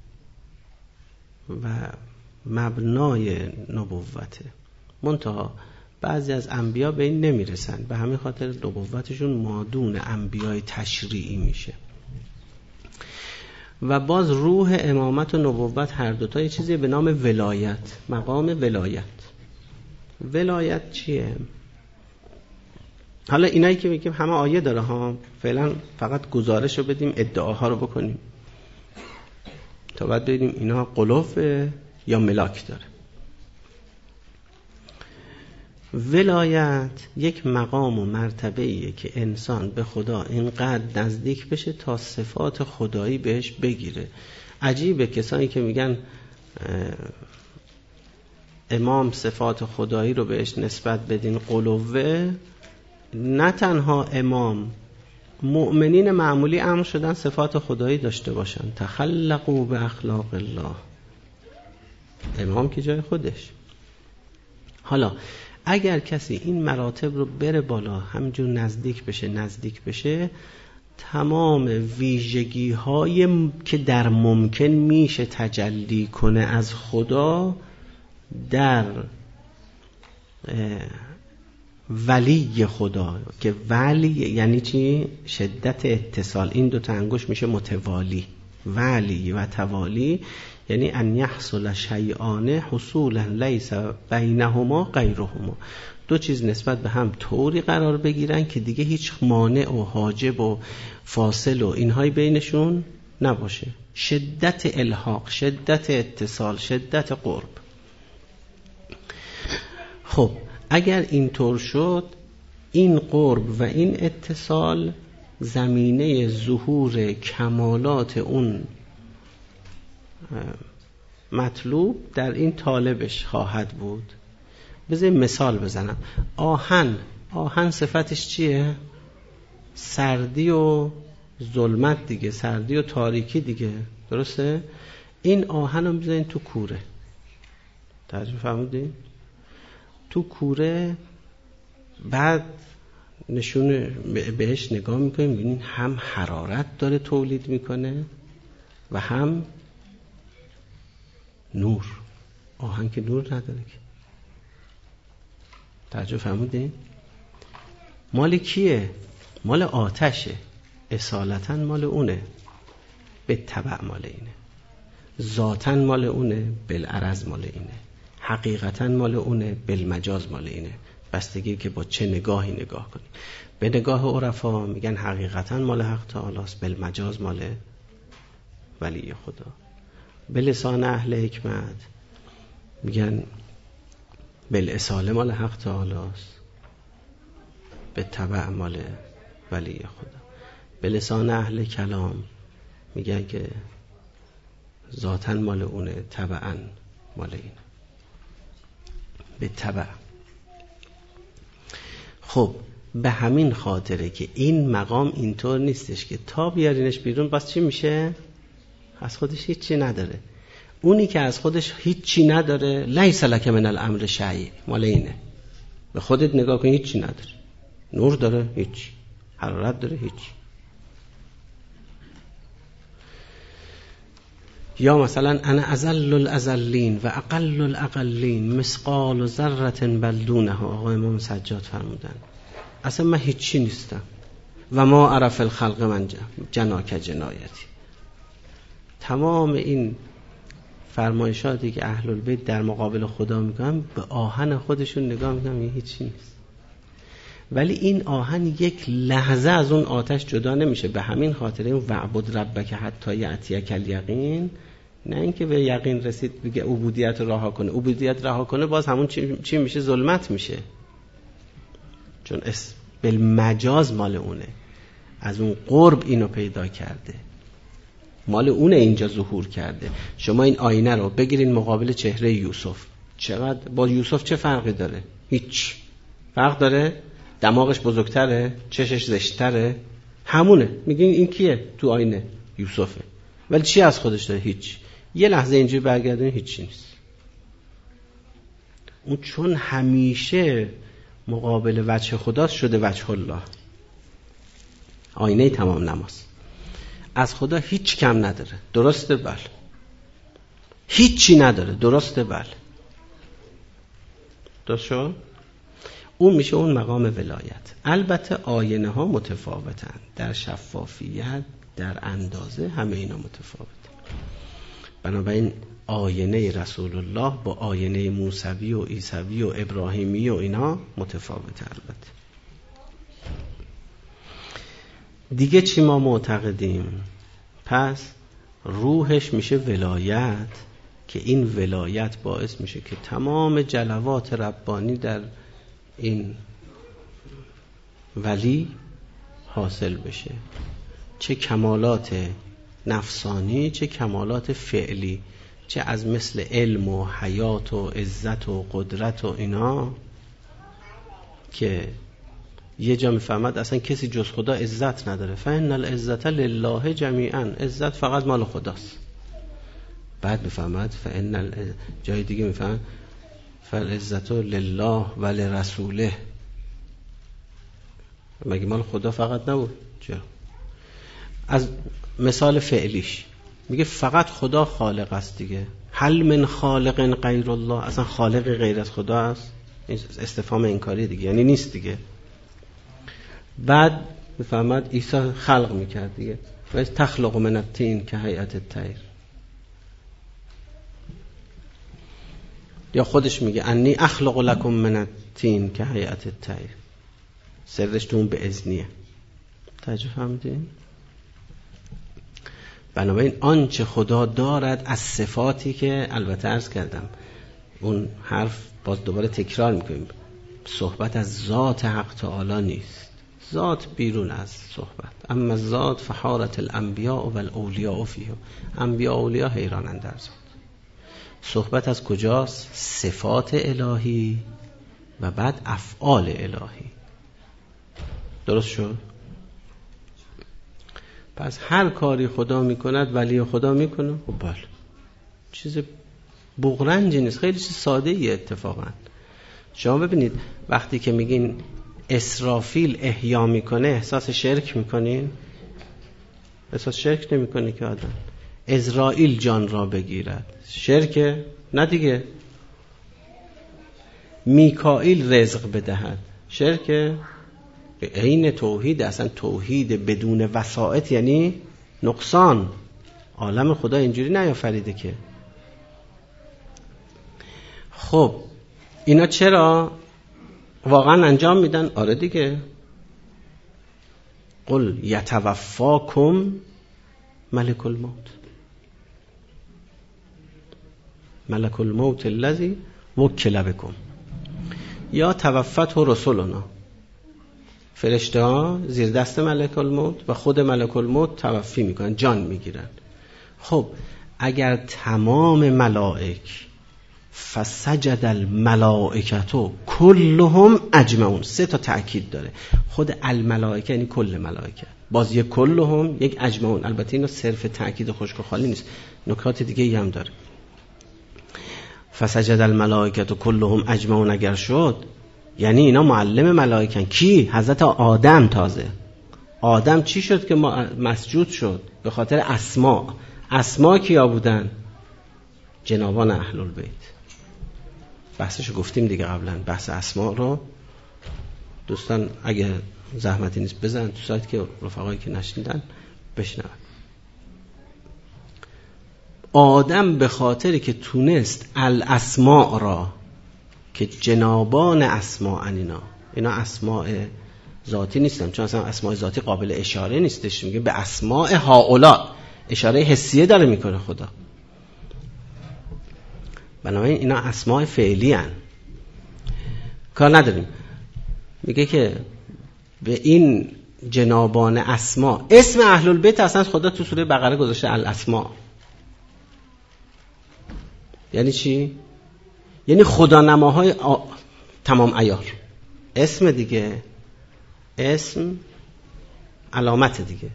و مبنای نبوته، منتها بعضی از انبیا به این نمیرسن، به همین خاطر نبوتشون مادون انبیای تشریعی میشه. و باز روح امامت و نبوت هر دوتا یه چیزی به نام ولایت، مقام ولایت. ولایت چیه؟ حالا اینایی که میگیم همه آیه داره ها، فعلا فقط گزارش رو بدیم، ادعاها رو بکنیم تا بعد ببینیم اینا قلوفه یا ملاک داره. ولایت یک مقام و مرتبه‌ایه که انسان به خدا اینقدر نزدیک بشه تا صفات خدایی بهش بگیره. عجیبه کسانی که میگن امام صفات خدایی رو بهش نسبت بدین قلوه، نه تنها امام، مؤمنین معمولی امر شدن صفات خدایی داشته باشن. تخلقوا به اخلاق الله، امام که جای خودش. حالا اگر کسی این مراتب رو بره بالا، همجور نزدیک بشه، تمام ویژگی های که در ممکن میشه تجلی کنه از خدا در ولی خدا، که ولی یعنی چی؟ شدت اتصال. این دو تا انگشت میشه متوالی. ولی و توالی یعنی ان یحصل شیئان حصولا لیس بینهما غیرهما، دو چیز نسبت به هم طوری قرار بگیرن که دیگه هیچ مانع و حاجب و فاصل و اینهای بینشون نباشه. شدت الحاق، شدت اتصال، شدت قرب. خب اگر اینطور شد، این قرب و این اتصال زمینه ظهور کمالات اون مطلوب در این طالبش خواهد بود. بذاریم مثال بزنم. آهن صفتش چیه؟ سردی و ظلمت دیگه، سردی و تاریکی دیگه، درسته؟ این آهن رو بذارین تو کوره، توجه فرمودین؟ تو کوره، بعد نشون بهش نگاه میکنیم، میبینین هم حرارت داره تولید میکنه و هم نور. آهن که نور نداره که. توجه فرمودین؟ مال کیه؟ مال آتشه، اصالتا مال اونه، به تبع مال اینه، ذاتا مال اونه، بالعرض مال اینه، حقیقتا مال اونه، بالمجاز مال اینه. بستگی که با چه نگاهی نگاه کنی. به نگاه عرفا میگن حقیقتا مال حق تعالی است، بالمجاز مال ولی خدا. به لسان اهل حکمت میگن بالاصاله مال حق تعالی است، به تبع مال ولی خدا. به لسان اهل کلام میگن که ذاتاً مال اونه، تبعاً مال این، به تبع. خب به همین خاطره که این مقام اینطور نیستش که تا بیارینش بیرون باز چی میشه؟ از خودش هیچی نداره. اونی که از خودش هیچی نداره لیس لک من الامر شیء، مال اینه. به خودت نگاه کن، هیچی نداره، نور داره هیچی، حرارت داره هیچی. یا مثلا انا ازل الازلین و اقل الاقلین مثقال ذره بل دونه. آقای امام سجاد فرمودن اصلا من هیچی نیستم. و ما عرف الخلق من جناک جنایتی. تمام این فرمایشاتی که اهل البیت در مقابل خدا میگن به آهن خودشون نگاه میکنن این هیچی نیست، ولی این آهن یک لحظه از اون آتش جدا نمیشه. به همین خاطر این وعبد ربک حتی یأتیک الیقین، نه اینکه به یقین رسید بگه عبودیت رها کنه. عبودیت رها کنه باز همون چی میشه؟ ظلمت میشه، چون بالمجاز مال اونه، از اون قرب اینو پیدا کرده، مال اونه اینجا ظهور کرده. شما این آینه رو بگیرین مقابل چهره یوسف، چقدر با یوسف چه فرقی داره؟ هیچ فرق داره؟ دماغش بزرگتره؟ چشش زشتره؟ همونه. میگین این کیه تو آینه؟ یوسفه. ولی چی از خودش داره؟ هیچ. یه لحظه اینجوری برگردین هیچی نیست. اون چون همیشه مقابل وجه خدا شده وجه الله، آینه تمام نماز. از خدا هیچ کم نداره، درسته؟ بله. هیچی نداره، درسته؟ بله. درست شد؟ اون میشه اون مقام ولایت. البته آینه ها متفاوتن در شفافیت، در اندازه، همه اینا متفاوتن. بنابراین آینه رسول الله با آینه موسوی و عیسوی و ابراهیمی و اینا متفاوته. البته دیگه چی ما معتقدیم؟ پس روحش میشه ولایت، که این ولایت باعث میشه که تمام جلوات ربانی در این ولی حاصل بشه، چه کمالات نفسانی چه کمالات فعلی، چه از مثل علم و حیات و عزت و قدرت و اینا، که یه جا میفهمد اصلا کسی جز خدا عزت نداره. فإن العزة لله جمیعا، عزت فقط مال خداست. بعد میفهمد جای دیگه میفهمد فالعزة لله و لرسوله. مگه مال خدا فقط نبود؟ چرا؟ از مثال فعلیش میگه فقط خدا خالق است دیگه. هل من خالق غیر الله، اصلا خالق غیر از خدا است؟ استفهام انکاری دیگه، یعنی نیست دیگه. بعد میفهمد عیسی خلق میکرد دیگه، و تخلق من الطین که هیئت الطیر. یا خودش میگه انی اخلق لکم من الطین که هیئت الطیر، سرش تو اون به اذنیه. توجه فهمیدین؟ بنابراین آنچه خدا دارد از صفاتی که البته عرض کردم، اون حرف باز دوباره تکرار میکنیم، صحبت از ذات حق تعالی نیست، ذات بیرون از صحبت. اما ذات فحارت الانبیاء و الاولیاء فیه، انبیاء و اولیاء حیرانند در ذات. صحبت از کجاست؟ صفات الهی و بعد افعال الهی. درست شد؟ پس هر کاری خدا میکند ولی خدا میکنه. خب بله، چیز بغرنجی نیست، خیلی چیز ساده ای اتفاقا. شما ببینید وقتی که میگین اسرافیل احیا میکنه، احساس شرک میکنین؟ احساس شرک نمیکنه که آدم. عزرائیل جان را بگیرد، شرکه؟ نه دیگه. میکائیل رزق بدهد، شرکه؟ عین توحید. اصلا توحید بدون وسائط یعنی نقصان. عالم خدا اینجوری نیافریده که. خب اینا چرا واقعا انجام میدن؟ آره دیگه. قل یتوفاکم ملک الموت. ملک الموت الذی وکل بکم یا توفته رسلنا، فرشته ها زیر دست ملک الموت و خود ملک الموت توفی میکنن، جان میگیرن. خب اگر تمام ملائک فسجد الملائکه کلهم اجمعون، 3 تا تأکید داره. خود الملائکه یعنی کل ملائکه، باز یک کلهم یک اجمعون. البته اینا صرف تأکید خشک و خالی نیست، نکات دیگه ای هم داره. فسجد الملائکه کلهم اجمعون اگر شد یعنی اینا معلم ملائکن. کی؟ حضرت آدم. تازه آدم چی شد که مسجود شد؟ به خاطر اسما. اسما کیا بودن؟ جنابان اهل البیت. بحثشو گفتیم دیگه قبلا، بحث اسما رو. دوستان اگه زحمتی نیست بزن تو سایت که رفقایی که نشنیدن بشنون. آدم به خاطری که تونست الاسماء را که جنابان اسماء اینا اسماء ذاتی نیستن، چون اصلا اسماء ذاتی قابل اشاره نیستش، میگه به اسماء هؤلاء، اشاره حسیه داره میکنه خدا. بنابراین اینا اسماء فعلی هن. کار نداریم. میگه که به این جنابان اسماء، اسم اهل البیت اصلا خدا تو سوره بقره گذاشته الاسماء. یعنی چی؟ یعنی خدا نماهای تمام عیار. اسم دیگه، اسم علامت دیگه،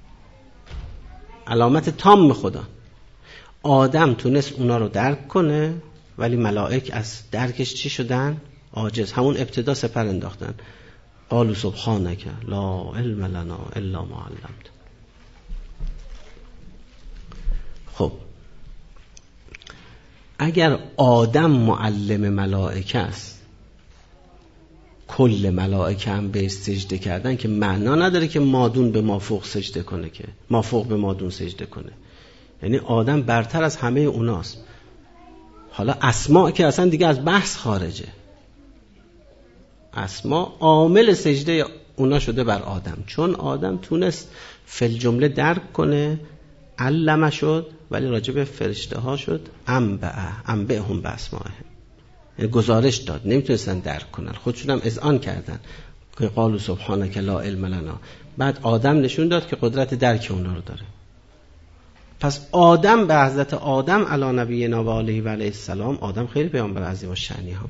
علامت تام خدا. آدم تونست اونا رو درک کنه ولی ملائک از درکش چی شدن؟ عاجز. همون ابتدا سپر انداختن. قالوا سبحانك لا علم لنا الا ما علمت. خب اگر آدم معلم ملائکه است، کل ملائکه هم به سجده کردن، که معنا نداره که مادون به مافوق سجده کنه، که مافوق به مادون سجده کنه. یعنی آدم برتر از همه اوناست. حالا اسماء که اصلا دیگه از بحث خارجه. اسماء عامل سجده اونا شده بر آدم، چون آدم تونست فی الجمله درک کنه. علم شد ولی راجع به فرشته ها شد انبئهم باسمائهم، یعنی گزارش داد. نمیتونستن درک کنن، خودشون هم اذعان کردن که قالوا سبحانك لا علم لنا. بعد آدم نشون داد که قدرت درک اونا رو داره. پس آدم به حضرت آدم علی نبینا و علیه و علیه السلام، آدم خیلی پیامبر عظیم الشأنی ها.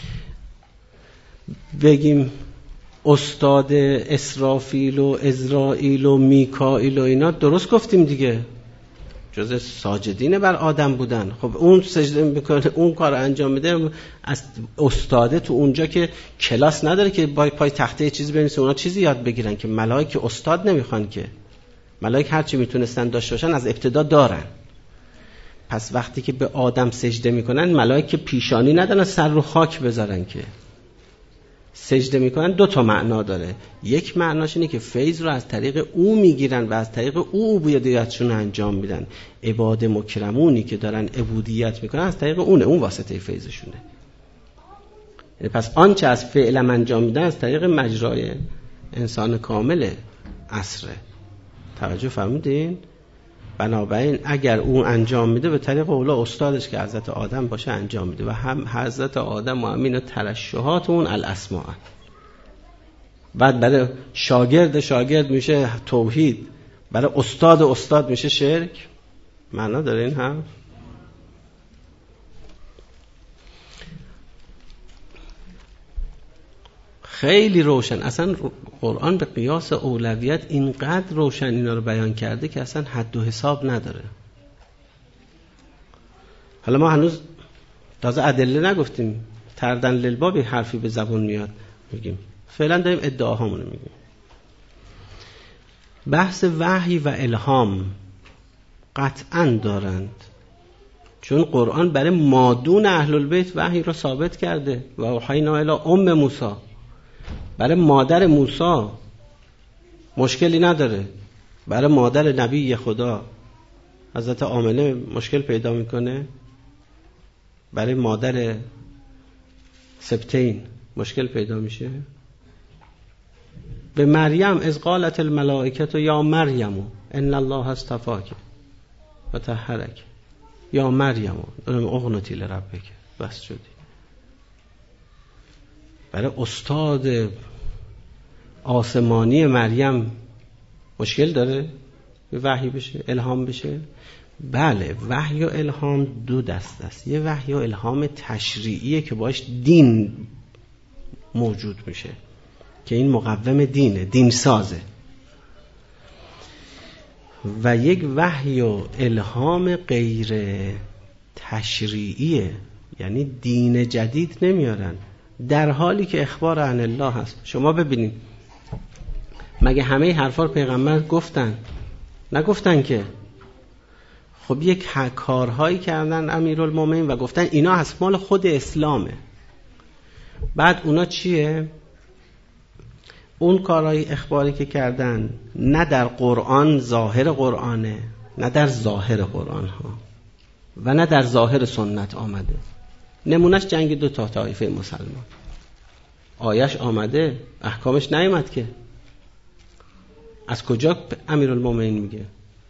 بگیم استاد اسرافیل و ازرائیل و میکائیل و اینا، درست گفتیم دیگه، جز ساجدین بر آدم بودن. خب اون سجده میکنه، اون کار انجام میده، از استاده تو اونجا که کلاس نداره که پای تخته چیزی بنویسه، اونا چیزی یاد بگیرن که ملائک استاد نمیخوان که. ملائک هرچی میتونستن داشته باشن از ابتدا دارن. پس وقتی که به آدم سجده میکنن، ملائک که پیشانی ندارن سر رو خاک بذارن، که سجده میکنن 2 تا معنا داره. یک معناش اینه که فیض رو از طریق او میگیرن و از طریق او عبودیتشون انجام میدن. عباد مکرمونی که دارن عبودیت میکنن از طریق اون واسطه فیضشونه. پس آنچه از فعلم انجام میدن از طریق مجرای انسان کامل عصره. توجه فرمودین؟ بنابراین اگر اون انجام میده به طریق اولا استادش که حضرت آدم باشه انجام میده، و هم حضرت آدم مؤمن ترشحات اون الاسماء. بعد برای شاگرد میشه توحید، برای استاد میشه شرک. معنا داره این هم؟ خیلی روشن. اصلا قرآن به قیاس اولویت اینقدر روشن اینا رو بیان کرده که اصلا حد و حساب نداره. حالا ما هنوز تازه ادله نگفتیم، تردن للبابی حرفی به زبون میاد میگیم، فعلا داریم ادعاهامونو میگیم. بحث وحی و الهام قطعا دارند، چون قرآن برای مادون اهل البیت وحی رو ثابت کرده. و اوحینا الی ام موسی، برای مادر موسی مشکلی نداره. برای مادر نبی خدا حضرت آمنه مشکل پیدا میکنه. برای مادر سبتین مشکل پیدا میشه. به مریم اذ قالت الملائکه یا مریم ان الله اصطفاک و طهرک، یا مریم اقنتی لربک، بس شدی. برای استاد آسمانی مریم مشکل داره وحی بشه، الهام بشه؟ بله، وحی و الهام دو دست است. یه وحی و الهام تشریعیه که باش دین موجود میشه، که این مقوم دینه، دین سازه. و یک وحی و الهام غیر تشریعیه، یعنی دین جدید نمیارن، در حالی که اخبار عن الله هست. شما ببینید، مگه همه حرفا رو پیغمبر گفتن؟ نگفتن که. خب یک کارهایی کردن امیرالمومنین و گفتن اینا از مال خود اسلامه. بعد اونا چیه؟ اون کارهای اخباری که کردن نه در قرآن ظاهر قرآنه، نه در ظاهر قرآن ها و نه در ظاهر سنت آمده. نمونش جنگ دو تا طایفه مسلمان، آیش آمده، احکامش نیامد که. از کجا امیرالمومنین میگه؟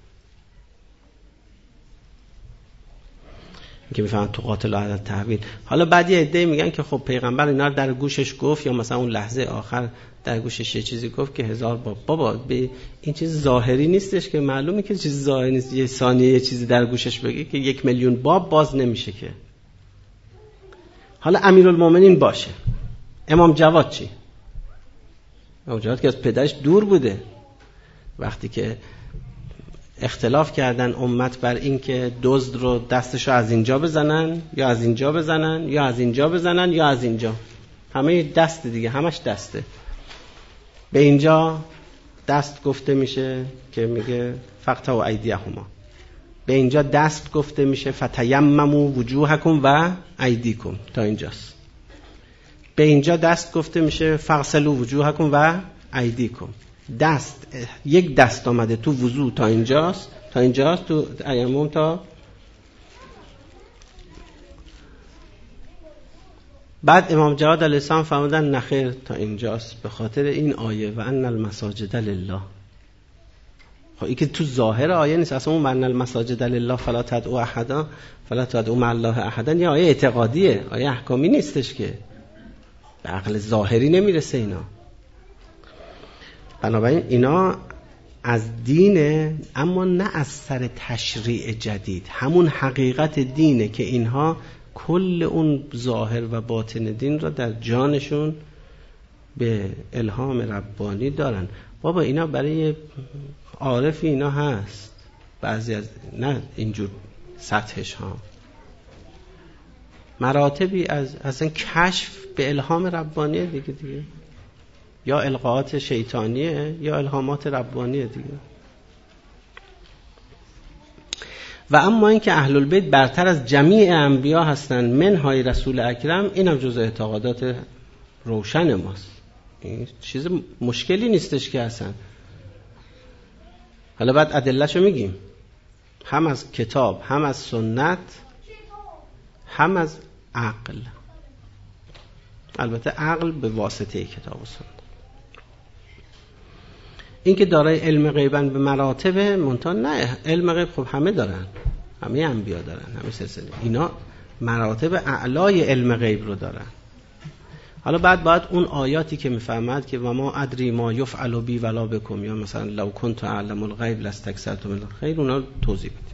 که میفهمن تو قاتل علی التحویل. حالا بعد یه عده میگن که خب پیغمبر اینا رو در گوشش گفت، یا مثلا اون لحظه آخر در گوشش یه چیزی گفت که 1000 بار. بابا این چیز ظاهری نیستش که، معلومه که چیز ظاهری نیست. یه ثانیه یه چیزی در گوشش بگه که 1,000,000 باب باز نمیشه که. حالا امیرالمومنین باشه، امام جواد چی؟ امام جواد که از پدرش دور بوده، وقتی که اختلاف کردن امت بر این که دزد رو دستشو از اینجا بزنن یا از اینجا بزنن یا از اینجا بزنن یا از اینجا، همه دست دیگه، همش دسته. به اینجا دست گفته میشه که میگه فقطعوا ایدیهما، به اینجا دست گفته میشه فتیمموا وجوهکم و ایدیکم، تا اینجاست. به اینجا دست گفته میشه فغسلوا وجوهکم و ایدیکم. دست، یک دست آمده تو وضو تا اینجاست، تو تیمم تا بعد امام جواد علیه السلام فرمودن نخیر تا اینجاست، به خاطر این آیه و ان المساجد لله. خب این که تو ظاهر آیه نیست اصلا، اون ان المساجد لله فلا تدعوا احدا فلا تدعوا مع الله احدا یه آیه اعتقادیه، آیه احکامی نیستش که، به عقل ظاهری نمیرسه اینا. بنابراین اینا از دینه، اما نه از سر تشریع جدید. همون حقیقت دینه که اینها کل اون ظاهر و باطن دین را در جانشون به الهام ربانی دارن. بابا اینا برای عارفی اینا هست، بعضی از نه اینجور سطحش ها، مراتبی از اصلا کشف به الهام ربانیه دیگه یا القاءات شیطانیه یا الهامات ربانیه دیگه. و اما اینکه اهل البیت برتر از جمیع انبیا هستند منهای رسول اکرم، اینم جز اعتقادات روشن ماست، این چیز مشکلی نیستش که اصلا. حالا بعد ادله‌شو میگیم، هم از کتاب، هم از سنت، هم از عقل. البته عقل به واسطه کتاب و سنت. این که دارای علم غیبن به مراتب منتها نه، علم غیب خب همه دارن، همه انبیا دارن، همه سلسله اینا مراتب اعلای علم غیب رو دارن. حالا بعد باید اون آیاتی که میفهمد که و ما ادری ما یفعل بی ولا بکم، یا مثلا لو کنت اعلم الغیب لاستکثرت من الخیر، اونا توضیح بدیم.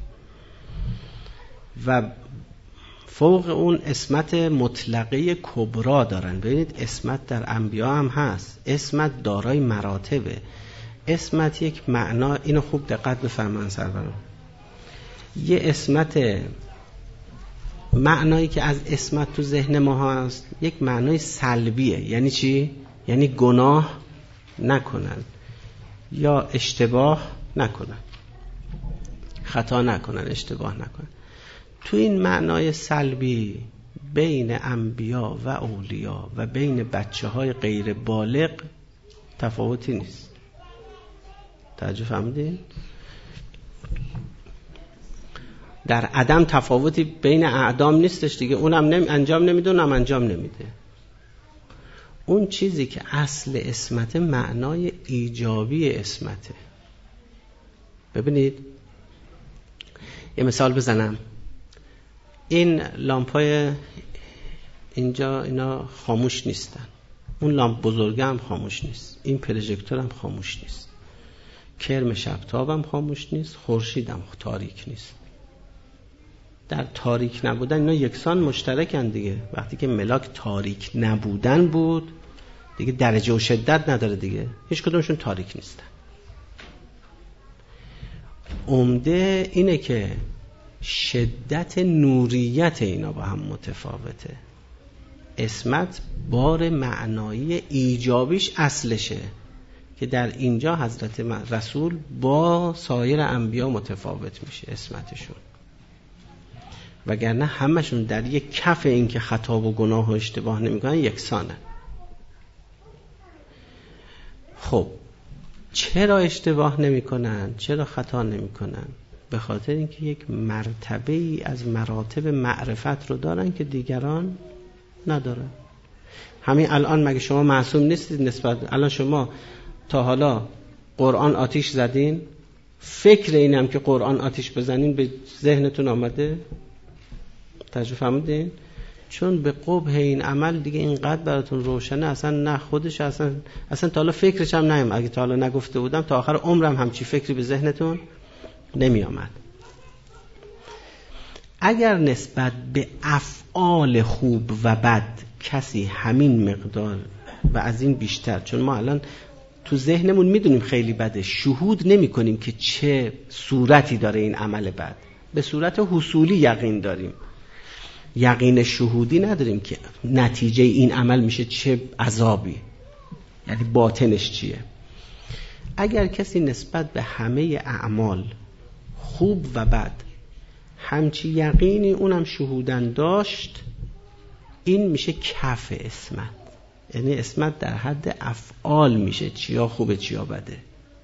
و فوق اون اسمت مطلقه کبرا دارن. ببینید اسمت در انبیا هم هست، اسمت دارای مراتبه. اسمت یک معنا، اینو خوب دقت بفرمایید سرورم، یه اسمت، معنایی که از اسمت تو ذهن ما هست یک معنای سلبیه. یعنی چی؟ یعنی گناه نکنن یا اشتباه نکنن، خطا نکنن، اشتباه نکنن. تو این معنای سلبی بین انبیا و اولیا و بین بچه‌های غیر بالغ تفاوتی نیست. توجه فهمیدین؟ در عدم تفاوتی بین اعدام نیستش دیگه، اونم انجام نمیده، اونم انجام نمیده. اون چیزی که اصل اسمت معنای ایجابی اسمته. ببینید یه مثال بزنم. این لامپای اینجا اینا خاموش نیستن، اون لامپ بزرگه هم خاموش نیست، این پروژکتور هم خاموش نیست، کرم شبتاب هم خاموش نیست، خورشید هم تاریک نیست. در تاریک نبودن اینا یکسان مشترکن دیگه. وقتی که ملاک تاریک نبودن بود دیگه درجه و شدت نداره دیگه، هیچ کدومشون تاریک نیستن. عمده اینه که شدت نوریت اینا با هم متفاوته. عصمت بار معنایی ایجابیش اصلشه که در اینجا حضرت رسول با سایر انبیا متفاوت میشه عصمتشون، وگرنه همشون در یک کف این که خطا و گناه و اشتباه نمیکنن یکسانه. خب چرا اشتباه نمیکنن؟ چرا خطا نمیکنن؟ به خاطر اینکه یک مرتبه ای از مراتب معرفت رو دارن که دیگران ندارن. همین الان مگه شما معصوم نیستید نسبت؟ الان شما تا حالا قرآن آتیش زدین؟ فکر اینم که قرآن آتیش بزنین به ذهنتون آمده؟ تجربه فرمودین؟ چون به قبح این عمل دیگه اینقدر براتون روشنه، اصلا نه خودش اصلا تا حالا فکرش هم نیم. اگه تا حالا نگفته بودم تا آخر عمرم همچی فکری به ذهنتون نمی آمد. اگر نسبت به افعال خوب و بد کسی همین مقدار و از این بیشتر، چون ما الان تو ذهنمون میدونیم خیلی بده، شهود نمی کنیم که چه صورتی داره این عمل بد، به صورت حصولی یقین داریم، یقین شهودی نداریم که نتیجه این عمل میشه چه عذابی، یعنی باطنش چیه. اگر کسی نسبت به همه اعمال خوب و بد همچی یقینی اونم شهودن داشت، این میشه کف عصمت. یعنی عصمت در حد افعال میشه، چیا خوبه چیا بده.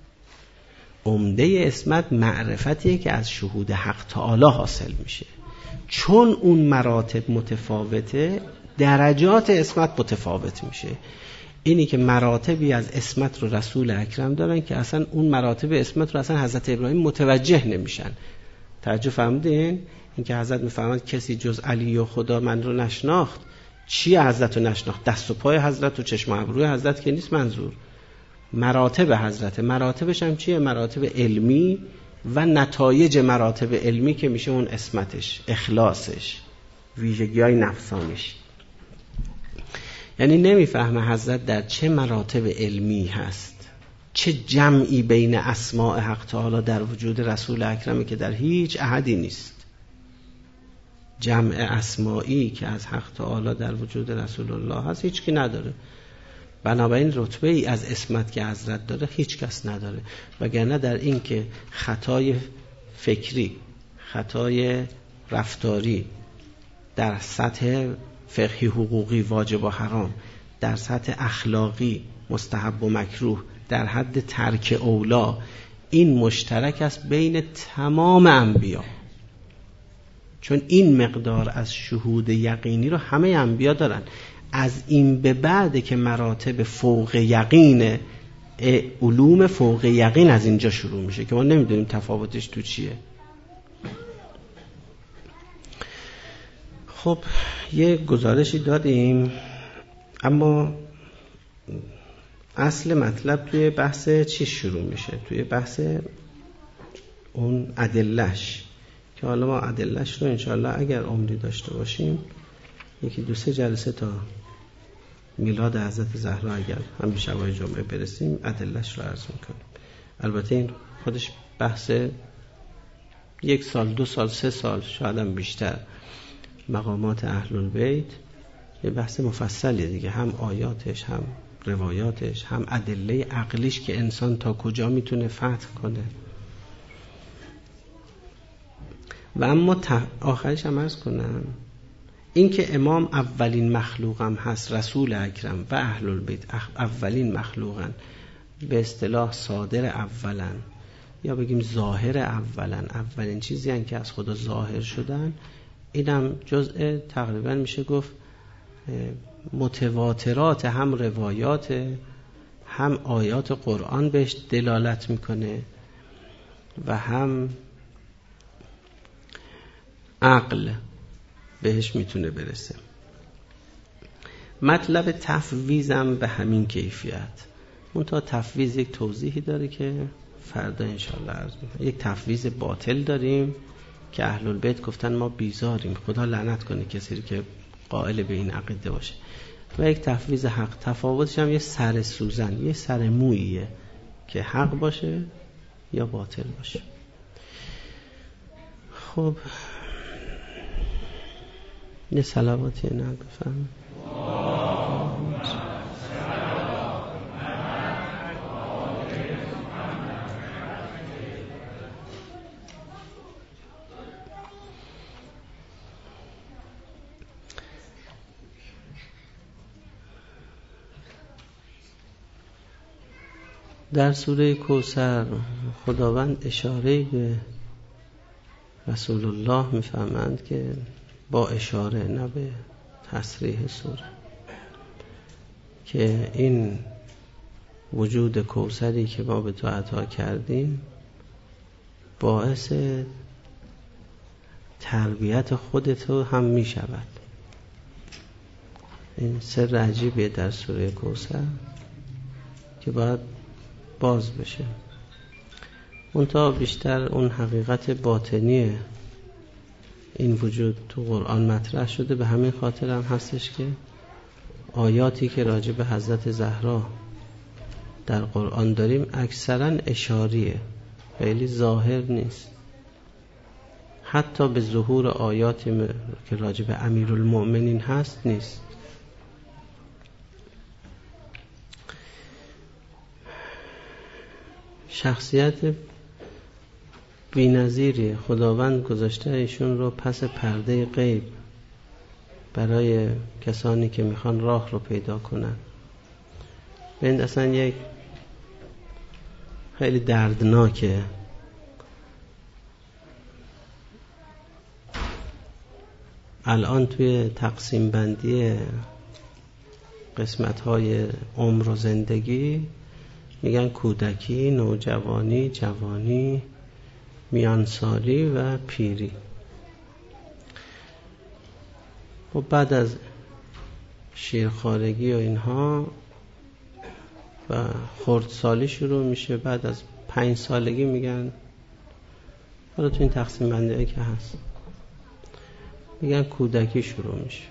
عمده عصمت معرفتیه که از شهود حق تعالی حاصل میشه. چون اون مراتب متفاوته درجات عصمت متفاوت میشه. اینی که مراتبی از عصمت رو رسول اکرم دارن که اصلا اون مراتب عصمت رو اصلا حضرت ابراهیم متوجه نمیشن. توجه فرمودین؟ این که حضرت میفرماد کسی جز علی و خدا من رو نشناخت. چی حضرت رو نشناخت؟ دست و پای حضرت و چشم و ابروی حضرت که نیست منظور، مراتب حضرت. مراتبش هم چیه؟ مراتب علمی و نتایج مراتب علمی که میشه اون عصمتش، اخلاصش، ویژگی‌های نفسانیش. یعنی نمیفهمه حضرت در چه مراتب علمی هست، چه جمعی بین اسماء حق تعالی در وجود رسول اکرمه که در هیچ احدی نیست. جمع اسمائی که از حق تعالی در وجود رسول الله هست هیچ کی نداره. بنابراین رتبه ای از عصمت که حضرت داره هیچ کس نداره. وگرنه در این که خطای فکری، خطای رفتاری در سطح فقهی حقوقی واجب و حرام، در سطح اخلاقی مستحب و مکروه، در حد ترک اولا، این مشترک است بین تمام انبیا. چون این مقدار از شهود یقینی رو همه انبیا دارن. از این به بعد که مراتب فوق یقین، علوم فوق یقین از اینجا شروع میشه که ما نمیدونیم تفاوتش تو چیه. خب یه گزارشی دادیم، اما اصل مطلب توی بحث چی شروع میشه؟ توی بحث اون ادله‌اش که حالا ما ادله‌اش رو انشاءالله اگر عمری داشته باشیم یکی دو سه جلسه تا میلاد حضرت زهرا اگر همین شبای جمعه برسیم ادله‌اش رو عرض میکنیم. البته این خودش بحث 1 سال 2 سال 3 سال شاید هم بیشتر. مقامات اهل البیت یه بحث مفصلیه دیگه، هم آیاتش، هم روایاتش، هم ادله عقلیش که انسان تا کجا میتونه فتح کنه. و اما آخرش هم عرض کنم این که امام اولین مخلوقم هست، رسول اکرم و اهل البیت اولین مخلوقن، به اصطلاح صادر اولن یا بگیم ظاهر اولن، اولین چیزی هن که از خدا ظاهر شدن. اینم جزء تقریبا میشه گفت متواترات، هم روایات هم آیات قرآن بهش دلالت میکنه و هم عقل بهش میتونه برسه. مطلب تفویضم به همین کیفیت. اون تا تفویض یک توضیحی داره که فردا انشاءالله عرض میکنم. یک تفویض باطل داریم که اهل البیت گفتن ما بیزاریم، خدا لعنت کنه کسی که قائل به این عقیده باشه. و یک تفویض حق. تفاوتش هم یه سر سوزن، یه سر موییه که حق باشه یا باطل باشه. خب یه صلواتی نه بفهم. در سوره کوثر خداوند اشاره به رسول الله می‌فرمایند که با اشاره نه به تصریح سوره که این وجود کوثری که ما به تو عطا کردیم باعث تربیت خودت هم می شود. این سر عجیبیه در سوره کوثر که باید باز بشه. اون تا بیشتر اون حقیقت باطنی این وجود تو قرآن مطرح شده. به همین خاطر هم هستش که آیاتی که راجع به حضرت زهرا در قرآن داریم اکثرا اشاریه، خیلی ظاهر نیست. حتی به ظهور آیاتی که راجع به امیرالمؤمنین هست نیست. شخصیت بی‌نظیری خداوند گذاشته ایشون رو پس پرده غیب برای کسانی که میخوان راه رو پیدا کنن. ببین اصلا یک خیلی دردناکه الان توی تقسیم بندی قسمت‌های عمر و زندگی میگن کودکی، نوجوانی، جوانی، میانسالی و پیری. و بعد از شیرخوارگی و اینها و خردسالی شروع میشه. بعد از 5 سالگی میگن، حالا تو این تقسیم بندی که هست میگن کودکی شروع میشه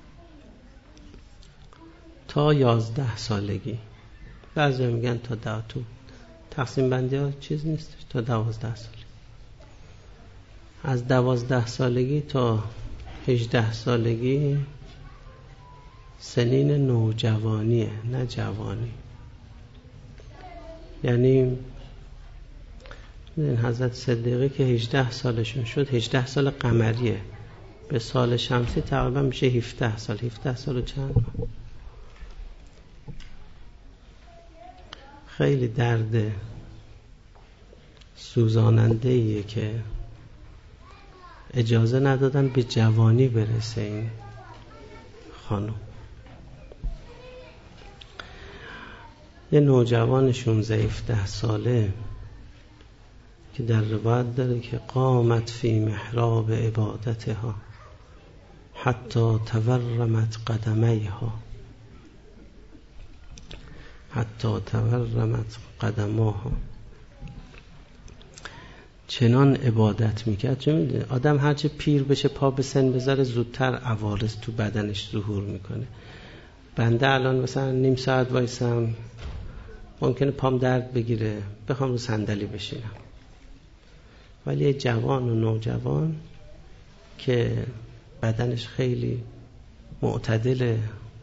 تا 11 سالگی. بعضی میگن تا 10. تو تقسیم بندی ها چیز نیست تا 12 سالگی. از 12 سالگی تا 18 سالگی سنین نوجوانیه، نه جوانی. یعنی حضرت صدیقه که 18 سالشون شد، 18 سال قمریه، به سال شمسی تقریبا میشه 17 سال. 17 سال و چند. خیلی درد سوزاننده‌ایه که اجازه ندادن به جوانی برسه این خانم. یه نوجوان 16-17 ساله که در روایت داره که قامت فی محراب عبادتها حتی تورمت قدمیها، حتی تورمت قدماها. چنان عبادت میکرد. چون میدونی آدم هرچه پیر بشه پا به سن بذاره زودتر عوارض تو بدنش ظهور میکنه. بنده الان مثلا نیم ساعت وایسم ممکنه پام درد بگیره، بخوام رو صندلی بشینم. ولی یه جوان و نوجوان که بدنش خیلی معتدله،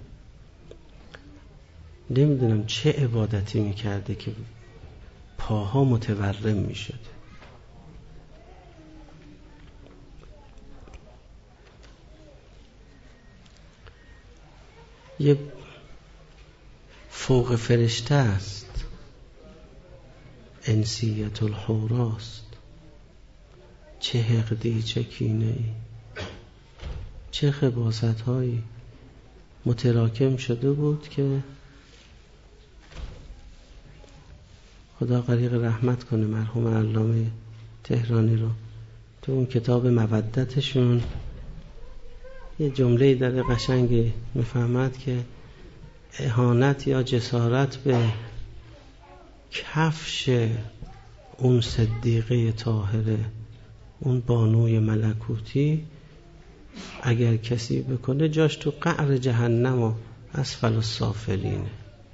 نمیدونم چه عبادتی میکرده که پاها متورم میشد. یه فوق فرشته است، انسیت الحوراست. چه حقدی، چه کینه‌ای، چه خباثت‌هایی متراکم شده بود که خدا غریق رحمت کنه مرحوم علامه تهرانی رو. تو اون کتاب مودتشون یه جمله داره قشنگی میفهمد که اهانت یا جسارت به کفش اون صدیقه طاهره، اون بانوی ملکوتی، اگر کسی بکنه جاش تو قعر جهنم و اسفل السافلینه.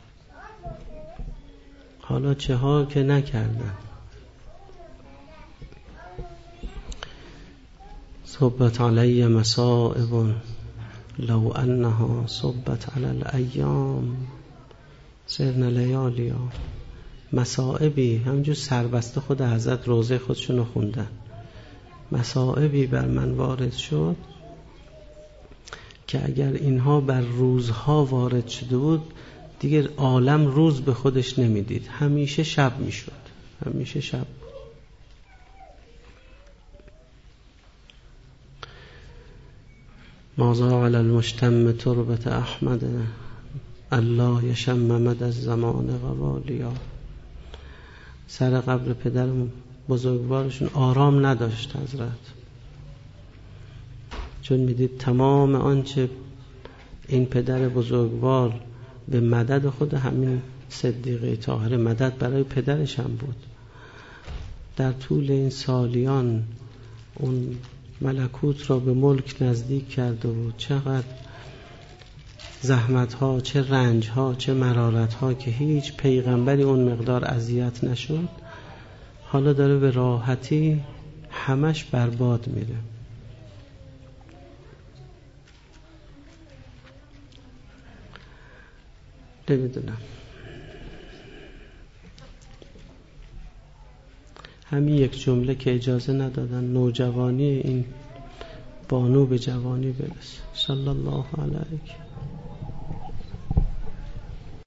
حالا چه ها که نکردن. صبت علی مصائب لو انها صبت علی الایام سرن لیالیا. مصائبی، همونجور سربسته خود حضرت روزه خودشونو خوندن، مصائبی بر من وارد شد که اگر اینها بر روزها وارد شده بود دیگه عالم روز به خودش نمیدید، همیشه شب میشد، همیشه شب. مازا علی المجتمع تربت احمد الله یشم مد الزمان غوالیا. سر قبر پدر بزرگوارشون آرام نداشت حضرت، چون میدید تمام آنچه این پدر بزرگوار به مدد خود همین صدیقه طاهره مدد برای پدرش هم بود. در طول این سالیان اون ملکوت را به ملک نزدیک کرده بود، چقدر زحمت ها، چه رنج ها، چه مرارت ها که هیچ پیغمبری اون مقدار اذیت نشد. حالا داره به راحتی همش برباد میره. نمیدونم، همین یک جمله که اجازه ندادن نوجوانی این بانو به جوانی برسه. صلی الله علیه